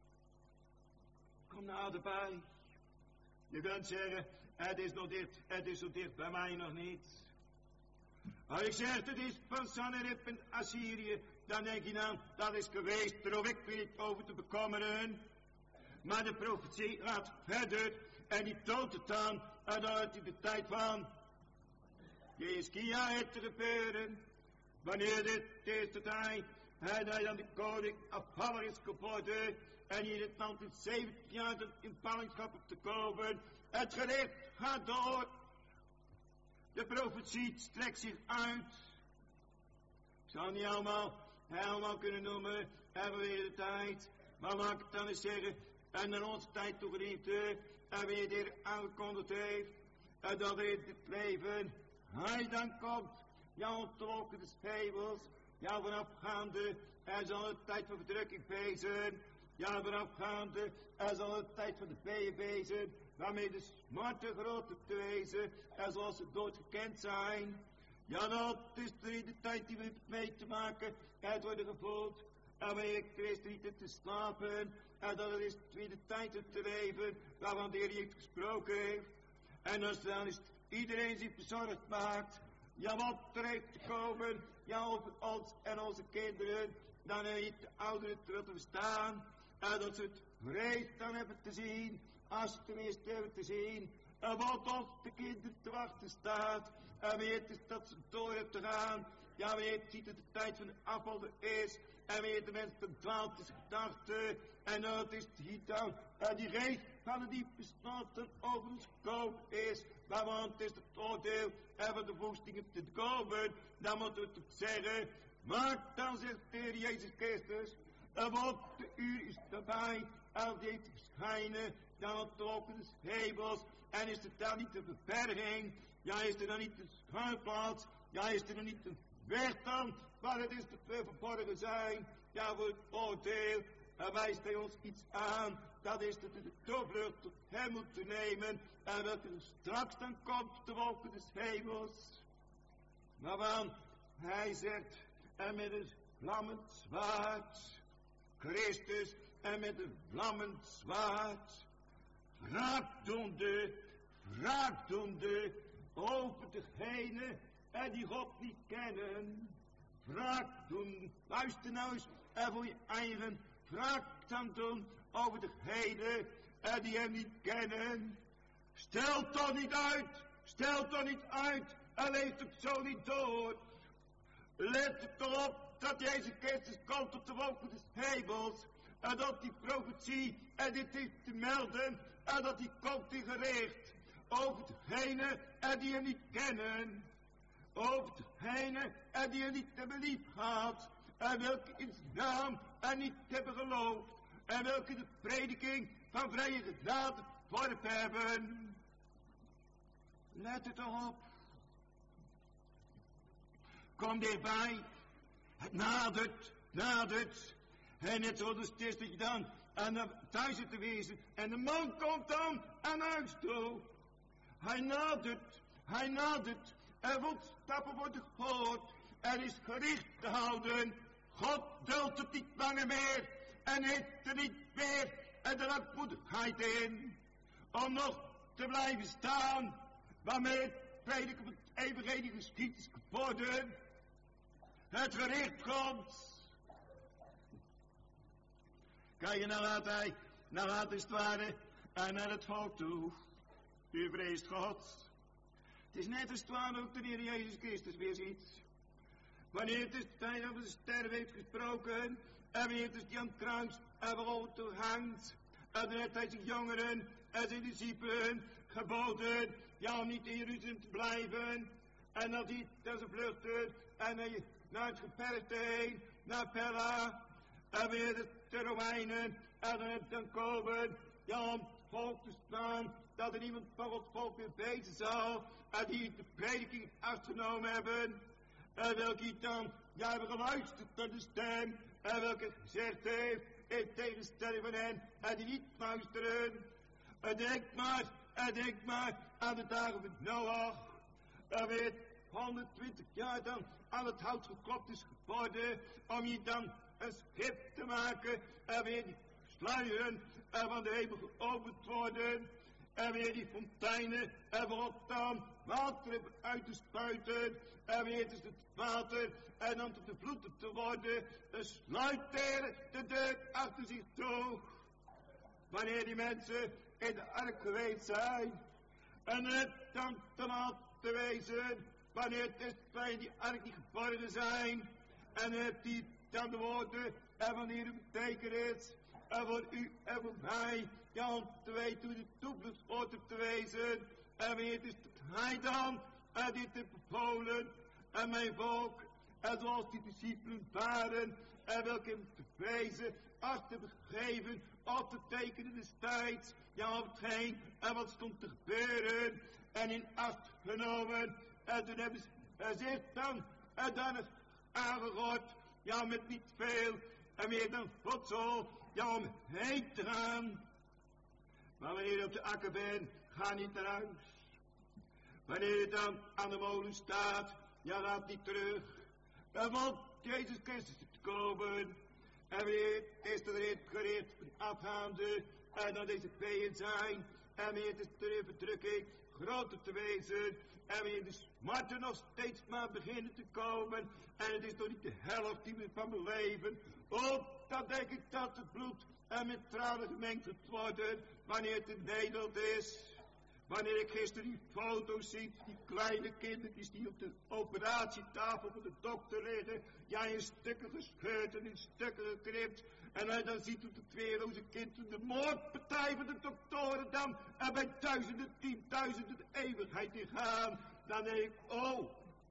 Kom naderbij. Je kunt zeggen, het is nog dicht, het is zo dicht bij mij nog niet. Als ik zeg, het is van Sennacherib en Assyrië, dan denk je dan, dat is geweest, daar hoef ik me niet over te bekommeren. Maar de profetie gaat verder, en die toont het dan, en dan uit de tijd van Hiskia heeft te gebeuren. Wanneer dit eerste tijd, en hij dan de koning afvallig is geworden, en in het land in zeventig jaar in ballingschap te komen. Het gericht gaat door. De profetie strekt zich uit. Ik zou niet allemaal, helemaal kunnen noemen. Hebben we weer de tijd. Maar laat ik het dan eens zeggen. En naar onze tijd toegediend. En wie dit aangekondigd heeft. En dat er in het leven. Hij dan komt. ja, op de wolken des hemels, ja, voorafgaande, er zal een tijd van verdrukking wezen, ja, voorafgaande, er zal een tijd van de beeën wezen, waarmee de smarte groter te wezen, en zoals ze dood gekend zijn. Ja, dat is er de tijd die we mee te maken, het worden gevoeld, en wij Christus niet te slapen, en dat is weer de tijd om te leven, waarvan de Heer heeft gesproken heeft. En als dan is iedereen zich bezorgd maakt, ja, wat er heeft te komen, ja, over ons en onze kinderen, dan heeft de ouderen te willen verstaan, en dat ze het vrees dan hebben te zien, als ze tenminste hebben te zien, en wat ons de kinderen te wachten staat, en weet is dat ze door hebben te gaan, ja, weet ziet dat de tijd van de afval is, en weet de mensen te dwaalt is gedachte, en dat is hier dan, en die geest van de diepe sloten over ons gekomen is, want het is het oordeel en van de woestingen te komen, dan moeten we toch zeggen, maar dan zegt de Heer Jezus Christus, en wat de uur is erbij, en die heeft verschijnen, dan het open des hemels, en is het dan niet een verberging, ja, is er dan niet een schuilplaats, ja, is er dan niet een weg dan, waar het is dat we verborgen zijn, ja, voor het oordeel, en wijst hij ons iets aan, dat is dat we de toevlucht tot hem moeten nemen, en welke er straks dan komt op de wolken des hemels. Maar want hij zegt, en met een vlammend zwaard, Christus, en met een vlammend zwaard, wraakdoende, wraakdoende, over degene, en die God niet kennen, wraak doen, luister nou eens, en voor je eigen, wraak dan doen, over degene, en die hem niet kennen. Stel toch niet uit, stel toch niet uit, en leef het zo niet door. Let er toch op, dat Jezus Christus komt op de wolken des hemels, en dat die profetie, en dit is te melden, en dat die komt in gericht, over degene, en die hem niet kennen. Over degene, en die hem niet hebben lief gehad, en welke in zijn naam, en niet hebben geloofd, en welke de prediking van vrije genade verworpen hebben. Let er toch op. Kom dichtbij. Het nadert, nadert. En net zoals het is dat je dan aan thuis zit te wezen. En de man komt dan aan huis toe. Hij nadert, hij nadert. Er voetstappen worden gehoord. Er is gericht te houden. God duldt het niet langer meer. En heeft er niet meer. En de lankmoedigheid in. Om nog te blijven staan. Waarmee het prediken van het evangelie geschied is geworden. Het gericht komt. Kijk, en dan laat hij, dan laat hij het ware, en naar het volk toe. U vreest God. Het is net als het ware ook de Heer Jezus Christus weer ziet. Wanneer het is de tijd over de sterven heeft gesproken, en wanneer het is die aan het kruis en waarover toe hangt, en dan heeft hij zijn jongeren en zijn discipelen geboden, ja, om niet in Jeruzalem te blijven, en dat hij dat ze vluchten, en naar, naar het geperkte heen, naar Pella, en weer de, de Romeinen, en dan het dan komen, ja, om het volk te staan, dat er iemand van het volk weer bezig zal, en die de prediking afgenomen hebben, en welke dan, ja, hebben geluisterd naar de stem, en welke gezegd heeft, in tegenstelling van hen, en die niet luisteren. En denk maar, en denk maar aan de dagen van Noach, en weer honderdtwintig jaar dan aan het hout geklopt is geworden, om je dan een schip te maken, en weer die sluieren, en van de hemel geopend worden, en weer die fonteinen, en waarop dan water uit te spuiten, en weer is het water, en dan tot de vloed te worden, dan sluit de, de deur achter zich toe. Wanneer die mensen in de ark geweest zijn, en het dan te laat te wezen, wanneer het is dat in die ark niet geborgen zijn, en het die dan de woorden, en wanneer het betekenis, en voor u en voor mij, ja, om te weten hoe de toevlucht hoort te wezen, en wanneer het is dat hij dan, en dit te bevolen, en mijn volk, en zoals die discipelen waren, en welke hem te vrezen, acht te begeven, op te tekenen destijds, ja, op hetgeen, en wat stond te gebeuren, en in acht genomen, en toen hebben ze Hij zegt dan, en dan is aangegod, ja, met niet veel, en meer dan voedsel, ja, om heen te gaan. Maar wanneer je op de akker bent, ga niet naar huis. Wanneer je dan aan de molen staat, ja, laat niet terug. En want Jezus Christus te komen. En wanneer is er het gereed afgaande, en dan deze veeën zijn, en wanneer is de verdrukking groter te wezen, en wanneer de smarten nog steeds maar beginnen te komen, en het is nog niet de helft die van mijn leven. Oh, dan denk ik dat het bloed en met tranen gemengd gaat worden, wanneer het in Nederland is. Wanneer ik gisteren die foto's zie, die kleine kindertjes die op de operatietafel van de dokter liggen, ja, in stukken gescheurd en in stukken geknipt. En hij dan ziet op het weerloze kind de moordpartij van de doktoren dan, en bij duizenden, tienduizenden de eeuwigheid in gaan. Dan denk ik, oh,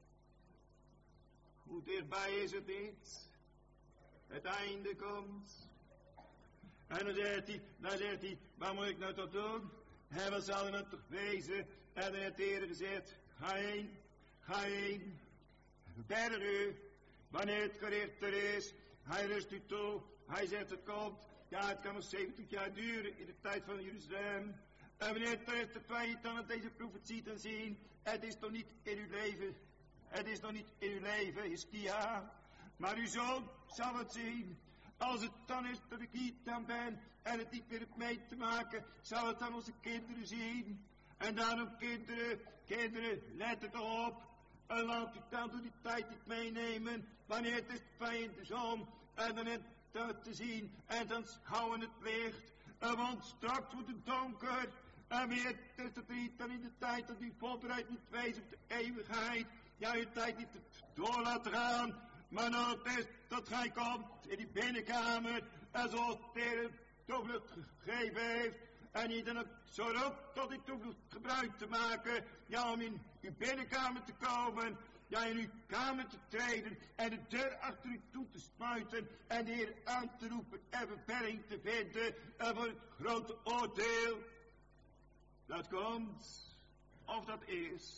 hoe dichtbij is het niet? Het einde komt. En dan zegt hij, dan zegt hij, wat moet ik nou toch doen? En wat zal er nou toch wezen? En dan heeft de Heer gezegd, ga heen, ga heen. Berg u, wanneer het gericht er is. Hij rust u toe, hij zegt het komt. Ja, het kan nog zeventig jaar duren in de tijd van Jeruzalem. En wanneer het er is, terwijl je dan deze profetie dan zien. Het is nog niet in uw leven. Het is nog niet in uw leven, Hiskia. Maar uw zoon zal het zien. Als het dan is dat ik hier dan ben en het niet meer hebt mee te maken, zal het dan onze kinderen zien. En daarom kinderen, kinderen, let het op. En laat u dan door die tijd niet meenemen, wanneer het is fijn de zon. En dan het dat te zien en dan schouwen het licht. En want straks wordt het donker. En weer is het niet dan in de tijd dat u voorbereid moet wezen op de eeuwigheid. Ja, uw tijd niet door laten gaan. Maar nou het is dat gij komt in die binnenkamer. En zoals de Heer toevlucht gegeven heeft. En niet dan ook zo roep tot die toevlucht gebruik te maken. Ja, om in uw binnenkamer te komen. Ja, in uw kamer te treden. En de deur achter u toe te sluiten. En de Heer aan te roepen. En verberging te vinden. En voor het grote oordeel. Dat komt. Of dat is.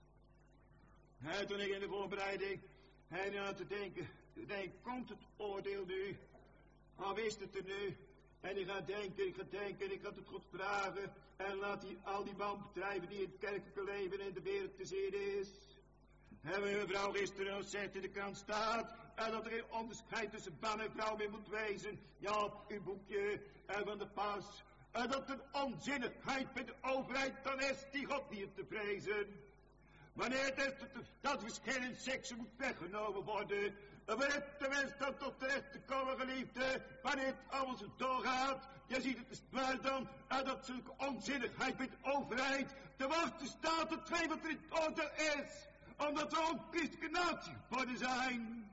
En toen ik in de voorbereiding. En aan te denken, te denken, komt het oordeel nu? Al wist het er nu. En ik ga denken, ik ga denken, ik ga het God vragen. En laat hij al die wanbedrijven die in het kerkelijke leven en in de wereld te zien is. En mijn vrouw gisteren al zegt in de krant staat. En dat er geen onderscheid tussen man en vrouw meer moet wezen. Ja, op uw boekje en van de pas. En dat er onzinnigheid met de overheid dan is die God niet te vrezen. Wanneer het is dat, dat verschil in seksen moet weggenomen worden. En wanneer de mens dan tot terecht te komen, geliefde. Wanneer het allemaal zo doorgaat. Je ziet het is waar dan. En dat zulke onzinnigheid met de overheid. Te wachten staat tot twee wat er in het oordeel is. Omdat we ook christelijke natie geworden zijn.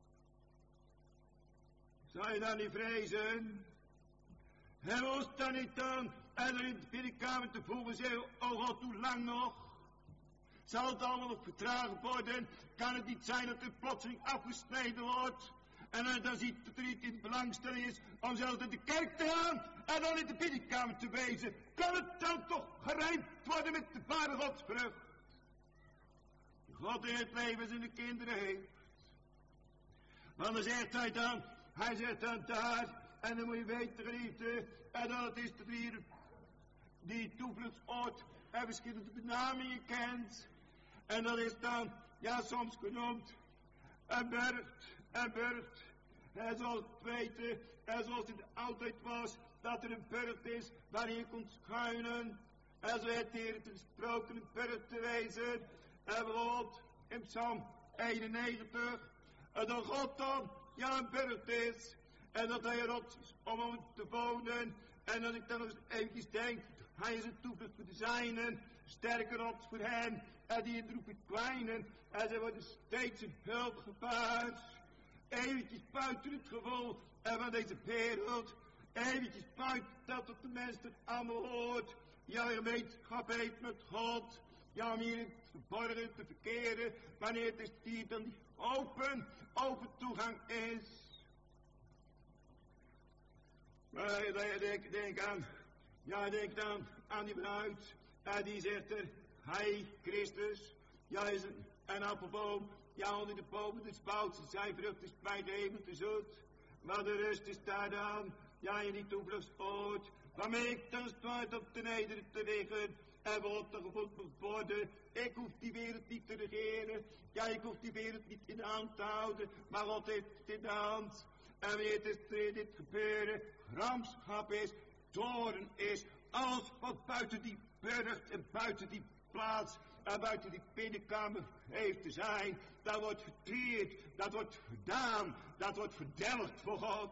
Zou je dan niet vrezen? Hebben we ons dan niet dan. En er in de binnenkamer te voegen zeggen. Oh God, hoe lang nog? Zal het allemaal nog vertraagd worden? Kan het niet zijn dat er plotseling afgesneden wordt? En uh, dan ziet het er niet in belangstelling is om zelfs in de kerk te gaan en dan in de binnenkamer te wezen. Kan het dan toch gerijmd worden met de ware godsvrucht? God in het leven zijn de kinderen heeft. Want dan zegt hij dan, hij zegt dan daar, en dan moet je weten, geliefde, en dat is de hier die toevluchtsoord en verschillende benamingen kent. En dat is dan, ja, soms genoemd, een burcht, een burcht. En zoals het weten, en zoals het altijd was, dat er een burcht is waar je kunt schuilen. En zo heeft de Heer het gesproken een burcht te wezen. En bijvoorbeeld in Psalm eenennegentig, en dat God dan, ja, een burcht is. En dat hij rots is om hem te wonen. En dat ik dan nog eens eventjes denk, hij is een toevlucht voor de zijnen, sterke rots voor hen. En die roepen kleinen. En ze worden steeds een hulp gevaard. Eventjes buiten het gevoel en van deze wereld. Eventjes buiten dat het de mens het allemaal hoort. Ja, gemeenschap heeft met God. Ja, om hier in het verborgen te verkeren. Wanneer het is die dan die open, open toegang is. Maar denk, denk aan, ja, denk dan aan die bruid. En die zegt er, hij, Christus, ja, is een Een appelboom, ja, onder de bomen de spout, zijn vrucht is bij de hemel te zoet. Maar de rust is daar dan, ja, je niet toevluchtsoord. Waarmee ik dan stuit op de neder te liggen. En wordt er gevonden worden. Ik hoef die wereld niet te regeren. Ja, ik hoef die wereld niet in de hand te houden. Maar God heeft het in de hand. En weet het dit gebeuren. Gramschap is, toorn is. Alles wat buiten die burcht en buiten die plaats en buiten die binnenkamer heeft te zijn. Dat wordt verteerd. Dat wordt gedaan. Dat wordt verdelgd voor God.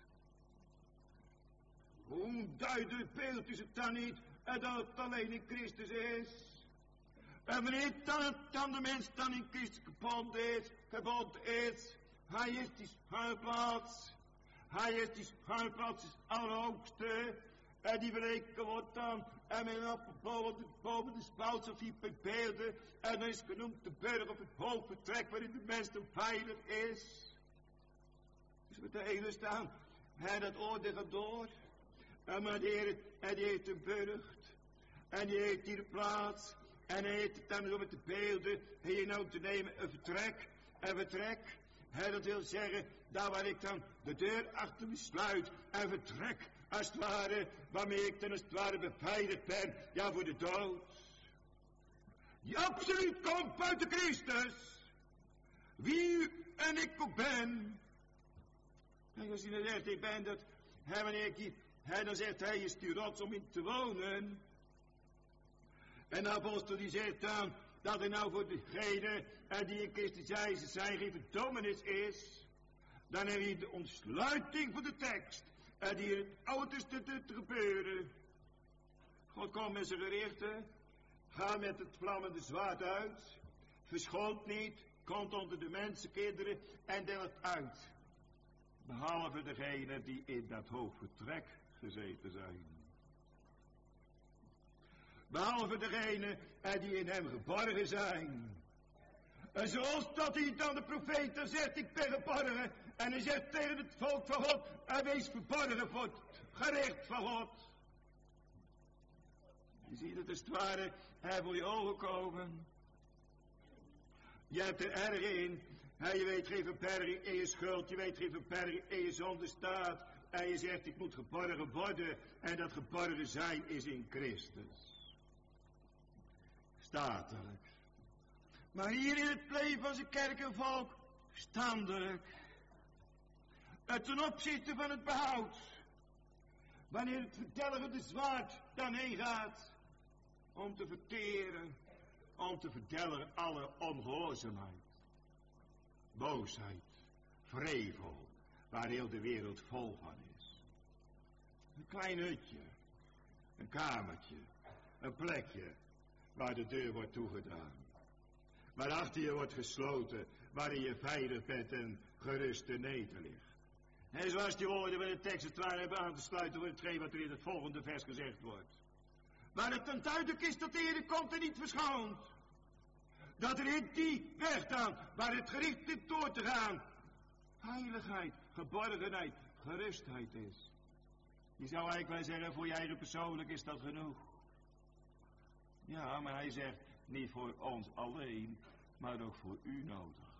Hoe duidelijk beeld is het dan niet? En dat het alleen in Christus is. En wanneer dan, dan de mens dan in Christus gebonden is, gebonden is, hij is die schuilplaats. Hij is die schuilplaats, is het allerhoogste. En die verrekenen wordt dan, en men op boven de, boven de spout of die beelden. En dan is genoemd de burg of het hoofdvertrek waarin de mens dan veilig is. Dus met de hele staan, hij dat oordeel gaat door. En maar die Heer, en die heeft een burcht. En die heeft hier een plaats. En hij heeft het dan zo met de beelden. Hier nou te nemen een vertrek. Een vertrek. He, dat wil zeggen, daar waar ik dan de deur achter me sluit. En vertrek, als het ware. Waarmee ik dan als het ware beveiligd ben. Ja, voor de dood. Die absoluut komt buiten Christus. Wie u en ik ook ben. En als hij dan zegt, ik ben dat. He, wanneer ik hier. En dan zegt hij, is die rots om in te wonen. En de apostel die zegt dan, dat hij nou voor degene die in Christus Jezus zijn geen verdomenis is. Dan heb je de ontsluiting van de tekst. En die in het Oude Testament te gebeuren. God komt met zijn gerichten. Ga met het vlammende zwaard uit. Verschoont niet. Komt onder de mensenkinderen en deelt uit. Behalve degene die in dat hoofdvertrek gezeten zijn. Behalve degene die in hem geborgen zijn. En zoals dat hij dan de profeet dan zegt, ik ben geborgen. En hij zegt tegen het volk van God, en wees verborgen voor het gericht van God. Je ziet het als het ware, hij voor je ogen komen. Je hebt er erg in. En je weet geen verberging in je schuld, je weet geen verberging in je zonde staat. En je zegt, ik moet geborgen worden. En dat geborgen zijn is in Christus. Statelijk. Maar hier in het leven van zijn kerk en volk, standelijk. En ten opzichte van het behoud. Wanneer het verdelgende zwaard dan heen gaat. Om te verteren, om te verdelgen alle ongehoorzaamheid. Boosheid, vrevel, waar heel de wereld vol van is. Een klein hutje, een kamertje, een plekje waar de deur wordt toegedaan. Waar achter je wordt gesloten, waarin je veilig bent en gerust te neten ligt. En zoals die woorden met de tekst het waar hebben aan te sluiten voor hetgeen wat er in het volgende vers gezegd wordt. Maar het dan duidelijk is dat de Heer komt en niet verschoont. Dat er in die weg dan, waar het gericht is door te gaan, heiligheid, geborgenheid, gerustheid is. Je zou eigenlijk wel zeggen, voor je eigen persoonlijk is dat genoeg. Ja, maar hij zegt, niet voor ons alleen, maar ook voor u nodig.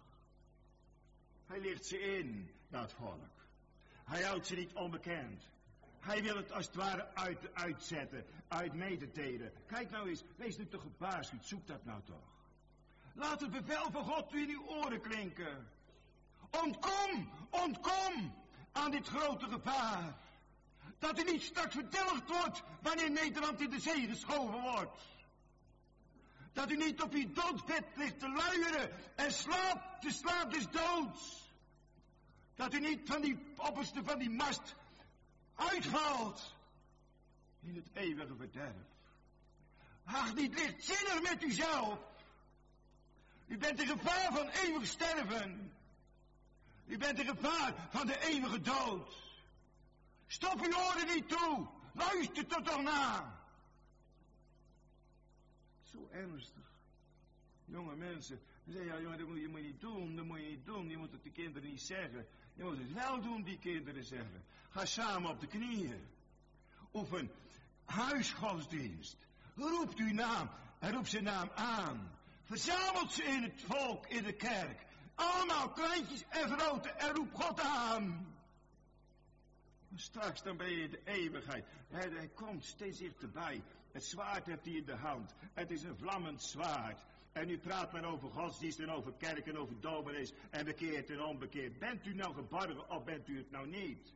Hij ligt ze in, dat volk. Hij houdt ze niet onbekend. Hij wil het als het ware uit, uitzetten, uit mededelen. Kijk nou eens, wees nu toch gewaarschuwd, zoek dat nou toch. Laat het bevel van God u in uw oren klinken. Ontkom, ontkom aan dit grote gevaar. Dat u niet straks verdelgd wordt wanneer Nederland in de zee geschoven wordt. Dat u niet op uw doodbed ligt te luieren en slaapt, de slaap des doods. Dat u niet van die opperste van die mast uitvalt in het eeuwige verderf. Ach, niet lichtzinnig met uzelf. U bent in gevaar van eeuwig sterven. U bent in gevaar van de eeuwige dood. Stop uw oren niet toe. Luister tot toch na. Zo ernstig. Jonge mensen. Dan zeggen, ja jongen, dat moet je, moet je niet doen. Dat moet je niet doen. Je moet het de kinderen niet zeggen. Je moet het wel doen, die kinderen zeggen. Ga samen op de knieën. Oefen huisgodsdienst. Roept uw naam. En roep zijn naam aan. Verzamelt ze in het volk, in de kerk. Allemaal kleintjes en grote en roep God aan. Straks dan ben je in de eeuwigheid. Hij, hij komt steeds dichterbij. Het zwaard hebt hij in de hand. Het is een vlammend zwaard. En u praat maar over godsdienst en over kerk en over dominees en bekeerd en onbekeerd. Bent u nou geborgen of bent u het nou niet?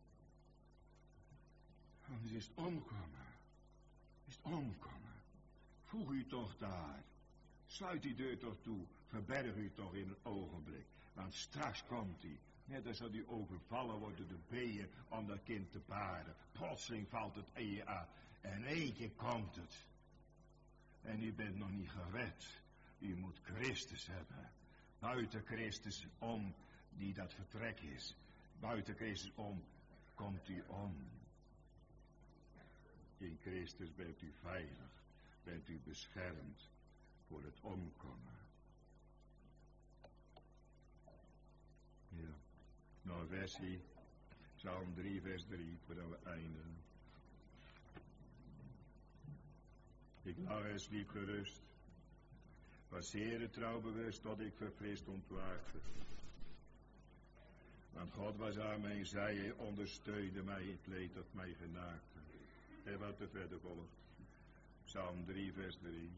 Anders is het omkomen. Is het omkomen. Voeg u toch daar. Sluit die deur toch toe. Verberg u toch in een ogenblik. Want straks komt hij. Net als dat u overvallen wordt door de beeën om dat kind te baren. Plotseling valt het in je aan. En één keer komt het. En u bent nog niet gered. U moet Christus hebben. Buiten Christus om, die dat vertrek is. Buiten Christus om, komt u om. In Christus bent u veilig. Bent u beschermd voor het omkomen. Ja, nou een versie. Psalm drie, vers drie, voordat we eindigen. Ik lag en sliep gerust, was zeer trouwbewust tot ik verfrist ontwaakte. Want God was aan mijn zij, hij ondersteunde mij in het leed dat mij genaakte. En wat er verder volgt. Psalm drie, vers drie.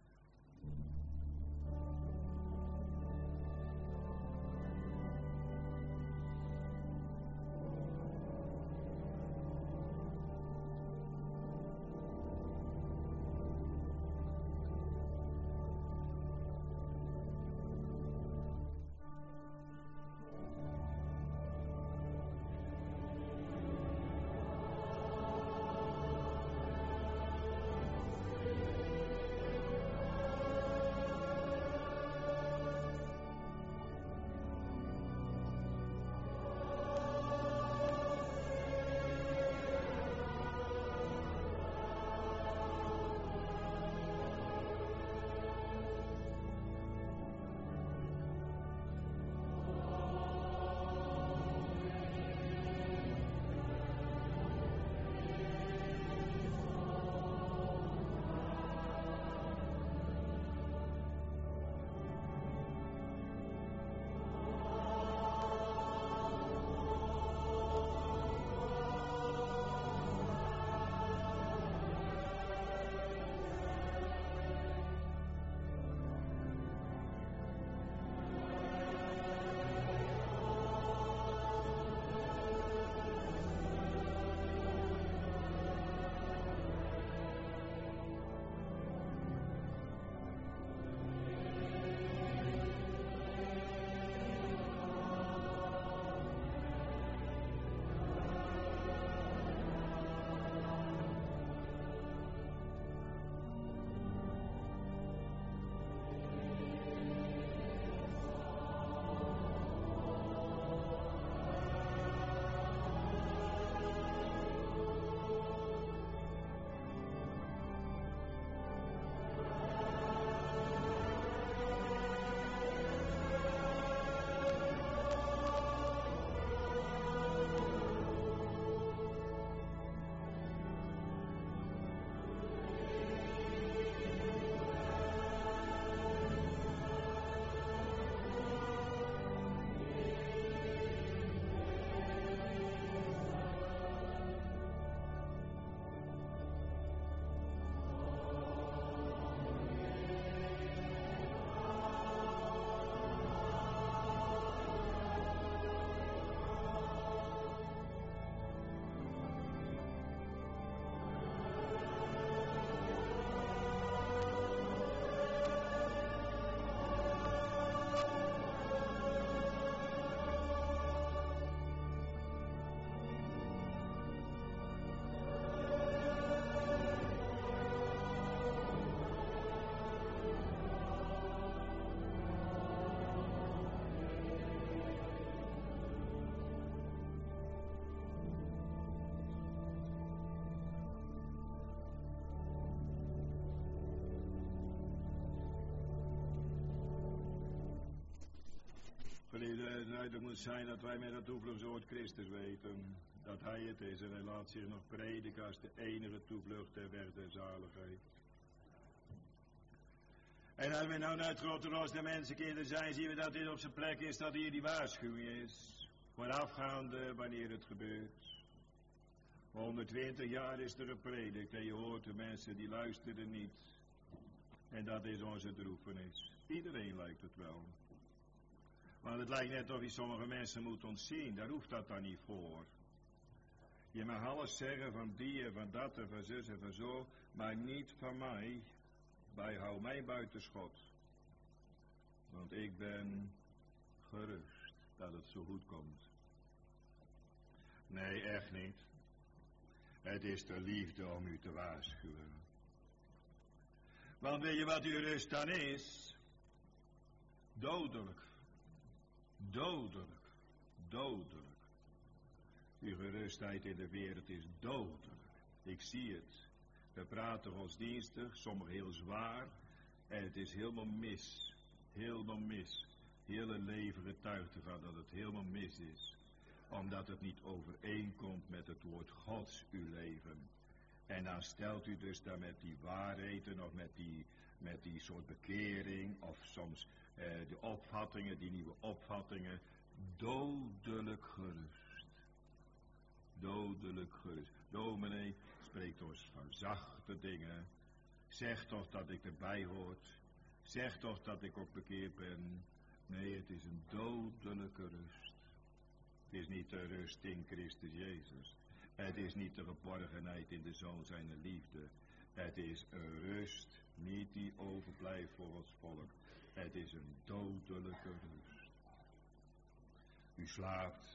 Geliefde, duidelijk moet zijn dat wij met het toevluchtsoord Christus weten dat hij het is en hij laat zich nog prediken als de enige toevlucht ter weg der zaligheid. En als we nou naar het grote ros der mensenkinderen zijn, zien we dat dit op zijn plek is, dat hier die waarschuwing is. Voorafgaande wanneer het gebeurt. honderdtwintig jaar is er gepredikt en je hoort de mensen die luisteren niet. En dat is onze droefenis. Iedereen lijkt het wel. Want het lijkt net of je sommige mensen moet ontzien, daar hoeft dat dan niet voor. Je mag alles zeggen van die en van dat en van zus en van zo, maar niet van mij. Bij hou mij buiten schot. Want ik ben gerust dat het zo goed komt. Nee, echt niet. Het is de liefde om u te waarschuwen. Want weet je wat uw rust dan is? Dodelijk. Dodelijk. Dodelijk. Uw gerustheid in de wereld is dodelijk. Ik zie het. We praten godsdienstig, sommigen heel zwaar. En het is helemaal mis. Helemaal mis. Hele leven getuigt ervan dat het helemaal mis is. Omdat het niet overeenkomt met het woord Gods, uw leven. En dan stelt u dus daar met die waarheden of met die, met die soort bekering of soms eh, de opvattingen, die nieuwe opvattingen, dodelijk gerust. Dodelijk gerust. Dominee spreekt ons van zachte dingen. Zeg toch dat ik erbij hoort. Zeg toch dat ik ook bekeerd ben. Nee, het is een dodelijke rust. Het is niet de rust in Christus Jezus. Het is niet de geborgenheid in de Zoon zijner liefde. Het is een rust, niet die overblijft voor ons volk. Het is een dodelijke rust. U slaapt.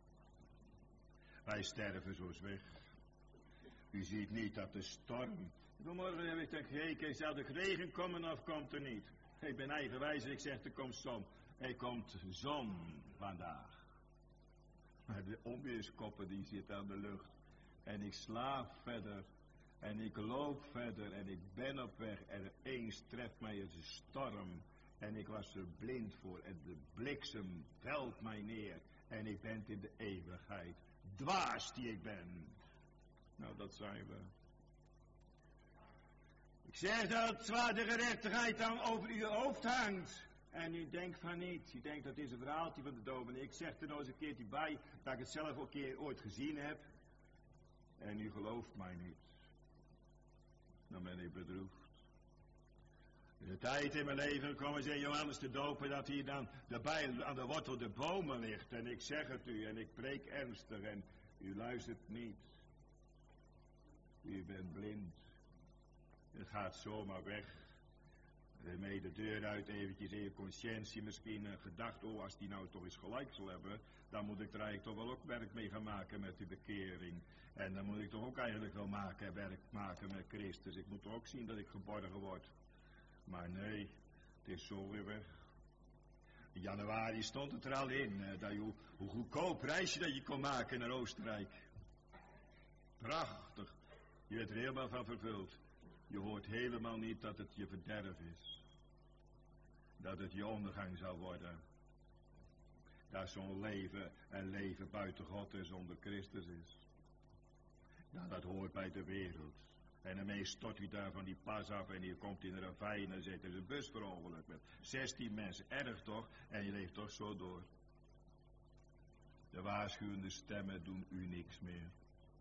Wij sterven zoals weg. U ziet niet dat de storm... Vanmorgen heb ik gekeken, zal de regen komen of komt er niet? Ik ben eigenwijs, ik zeg er komt zon. Er komt zon vandaag. Maar de onweerskoppen die zitten aan de lucht. En ik slaap verder. En ik loop verder. En ik ben op weg. En eens treft mij als een storm. En ik was er blind voor. En de bliksem velt mij neer. En ik ben in de eeuwigheid. Dwaas die ik ben. Nou, dat zijn we. Ik zeg dat zwaar de gerechtigheid dan over uw hoofd hangt. En u denkt van niet. U denkt dat is een verhaaltje van de dominee. Ik zeg er nou eens een keertje bij dat ik het zelf ook een keer ooit gezien heb. En u gelooft mij niet. Dan ben ik bedroefd. In de tijd in mijn leven kwam ze Johannes de Doper dat hier dan de bijl aan de wortel de bomen ligt. En ik zeg het u en ik preek ernstig en u luistert niet. U bent blind. Het gaat zomaar weg. Mee de deur uit, eventjes in je conscientie misschien uh, gedacht, oh als die nou toch eens gelijk zal hebben, dan moet ik er eigenlijk toch wel ook werk mee gaan maken met die bekering. En dan moet ik toch ook eigenlijk wel maken, werk maken met Christus. Ik moet toch ook zien dat ik geborgen word. Maar nee, het is zo weer weg. In januari stond het er al in, uh, dat je, hoe, hoe goedkoop reisje dat je kon maken naar Oostenrijk. Prachtig. Je werd er helemaal van vervuld. Je hoort helemaal niet dat het je verderf is. Dat het je ondergang zal worden. Dat zo'n leven een leven buiten God en zonder Christus is. Nou, dat hoort bij de wereld. En daarmee stort u daar van die pas af en je komt in een ravijn en zit er een bus verongelukt met zestien mensen. Erg toch? En je leeft toch zo door. De waarschuwende stemmen doen u niks meer.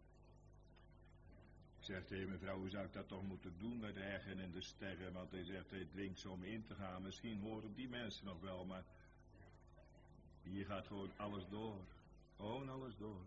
Ik zeg tegen mevrouw, hoe zou ik dat toch moeten doen met de heggen en de sterren? Want hij zegt, hij dringt zo om in te gaan. Misschien horen die mensen nog wel, maar hier gaat gewoon alles door. Gewoon alles door.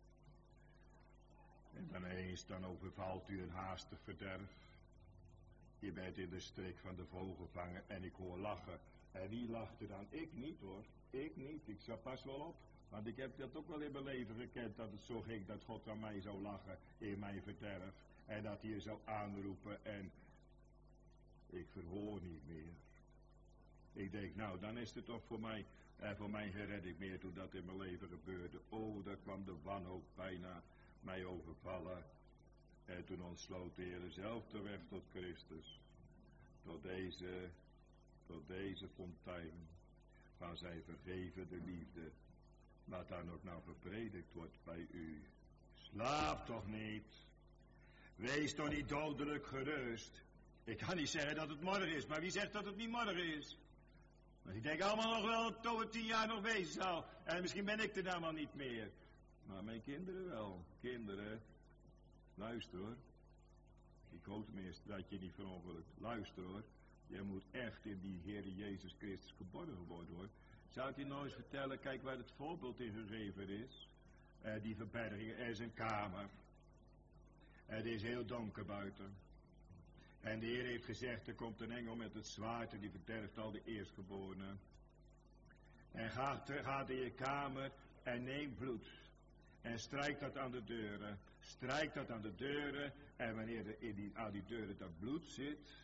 En dan eens, dan overvalt u een haastig verderf. Je bent in de streek van de vogelvanger en ik hoor lachen. En wie lacht er dan? Ik niet hoor. Ik niet. Ik zou pas wel op. Want ik heb dat ook wel in mijn leven gekend, dat het zo ging dat God aan mij zou lachen in mijn verderf. En dat hij zou aanroepen en ik verhoor niet meer. Ik denk, nou, dan is het toch voor mij, en voor mij gered meer toen dat in mijn leven gebeurde. Oh, daar kwam de wanhoop bijna mij overvallen. En toen ontsloot de Heer zelf de weg tot Christus. Tot deze, tot deze fontein van zijn vergevende liefde. Wat dan ook nou gepredikt wordt bij u. Slaap toch niet. Wees toch niet dodelijk gerust. Ik kan niet zeggen dat het morgen is, maar wie zegt dat het niet morgen is? Maar ik denk allemaal nog wel dat het over tien jaar nog wezen zal. En misschien ben ik er dan wel niet meer. Maar mijn kinderen wel. Kinderen, luister hoor. Ik hoop tenminste dat je niet verongelukt. Luister hoor. Jij moet echt in die Heer Jezus Christus geboren worden hoor. Zou ik je nou eens vertellen, kijk waar het voorbeeld in gegeven is. Uh, die verberging, er is een kamer. Het is heel donker buiten. En de Heer heeft gezegd, er komt een engel met het zwaard en die verderft al de eerstgeborenen. En gaat, gaat in je kamer en neemt bloed. En strijkt dat aan de deuren. Strijkt dat aan de deuren. En wanneer er in die, aan die deuren dat bloed zit,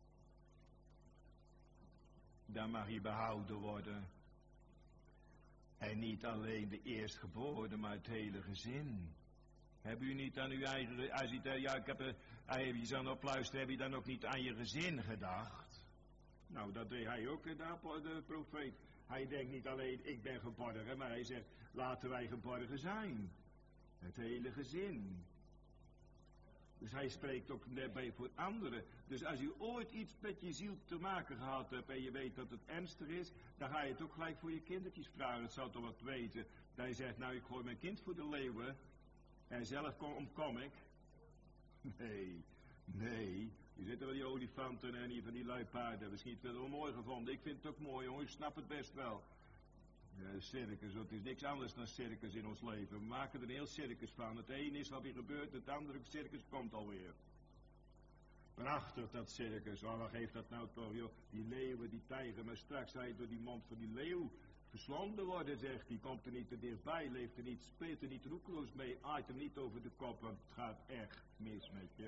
dan mag hij behouden worden. En niet alleen de eerstgeborene, maar het hele gezin. Heb u niet aan uw eigen, als u, ja, ik heb, als je zo op luistert, heb je dan ook niet aan je gezin gedacht? Nou, dat deed hij ook, de, de profeet. Hij denkt niet alleen, ik ben geborgen, maar hij zegt, laten wij geborgen zijn. Het hele gezin. Dus hij spreekt ook bij voor anderen. Dus als u ooit iets met je ziel te maken gehad hebt en je weet dat het ernstig is, dan ga je het ook gelijk voor je kindertjes vragen. Het zou toch wat weten. Dat je zegt, nou ik gooi mijn kind voor de leeuwen en zelf kom, omkom ik. Nee, nee. Je zitten wel die olifanten en die van die luipaarden. Misschien het wel mooi gevonden. Ik vind het ook mooi, jongen. Ik snap het best wel. Ja, circus, het is niks anders dan circus in ons leven. We maken er een heel circus van. Het ene is wat er gebeurt, het andere circus komt alweer. Prachtig dat circus, maar wat geeft dat nou toch, joh? Die leeuwen, die tijger, maar straks zal je door die mond van die leeuw verslonden worden, zegt hij. Komt er niet te dichtbij, leeft er niet, speelt er niet roekeloos mee, aait er niet over de kop, want het gaat echt mis met je.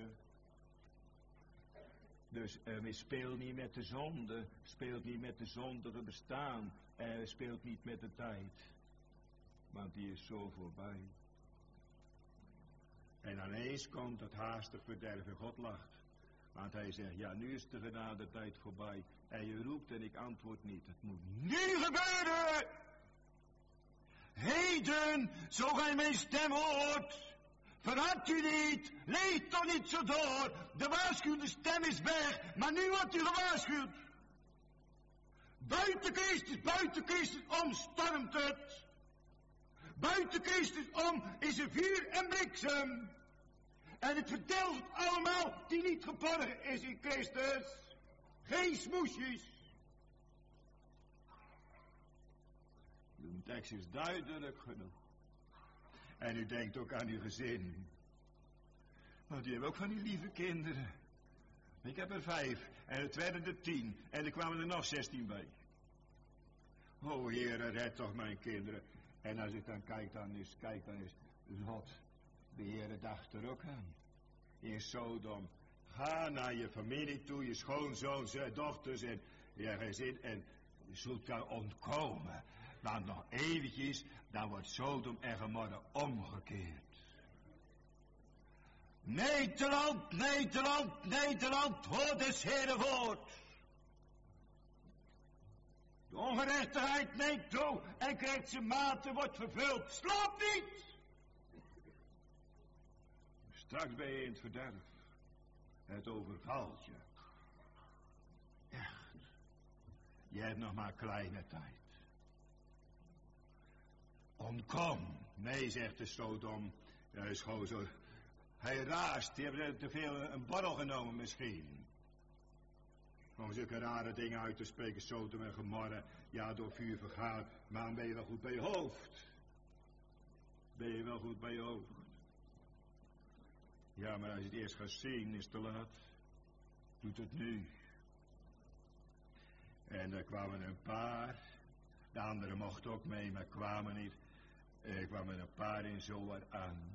Dus uh, speel niet met de zonde, speelt niet met de zondige bestaan, uh, speelt niet met de tijd, want die is zo voorbij. En ineens komt het haastig verderven, God lacht. Want hij zegt, ja, nu is de genade tijd voorbij. En je roept en ik antwoord niet. Het moet nu gebeuren! Heden, zo gij mijn stem hoort. Verhard u niet, leef toch niet zo door. De waarschuwende stem is weg, maar nu wordt u gewaarschuwd. Buiten Christus, buiten Christus om stormt het. Buiten Christus om is er vuur en bliksem. En het vertelt allemaal die niet geborgen is in Christus. Geen smoesjes. De tekst is duidelijk genoeg. En u denkt ook aan uw gezin. Want u hebt ook van die lieve kinderen. Ik heb er vijf. En het werden er tien. En er kwamen er nog zestien bij. O Heere, red toch mijn kinderen. En als ik dan kijk, dan is, kijk, dan is Lot. De Heere dacht er ook aan. In Sodom. Ga naar je familie toe, je schoonzoons, je dochters en je gezin. En je zult daar ontkomen. Want nog eventjes, dan wordt Sodom en Gomorra omgekeerd. Nederland, Nederland, Nederland, hoor des Heeren woord. De ongerechtigheid neemt toe en krijgt zijn mate, wordt vervuld. Slaap niet! Straks ben je in het verderf. Het overvalt je. Echt. Je hebt nog maar kleine tijd. Ontkom. Nee, zegt de Sodom. Ja, is gewoon zo. Hij raast. Die hebben te veel een borrel genomen misschien. Om zulke rare dingen uit te spreken. Sodom en Gomorra. Ja, door vuur vergaan. Maar dan ben je wel goed bij je hoofd. Ben je wel goed bij je hoofd. Ja, maar als je het eerst gaat zien, is het te laat. Doet het nu. En er kwamen een paar. De anderen mochten ook mee, maar kwamen niet. Er kwamen een paar in Zoar aan.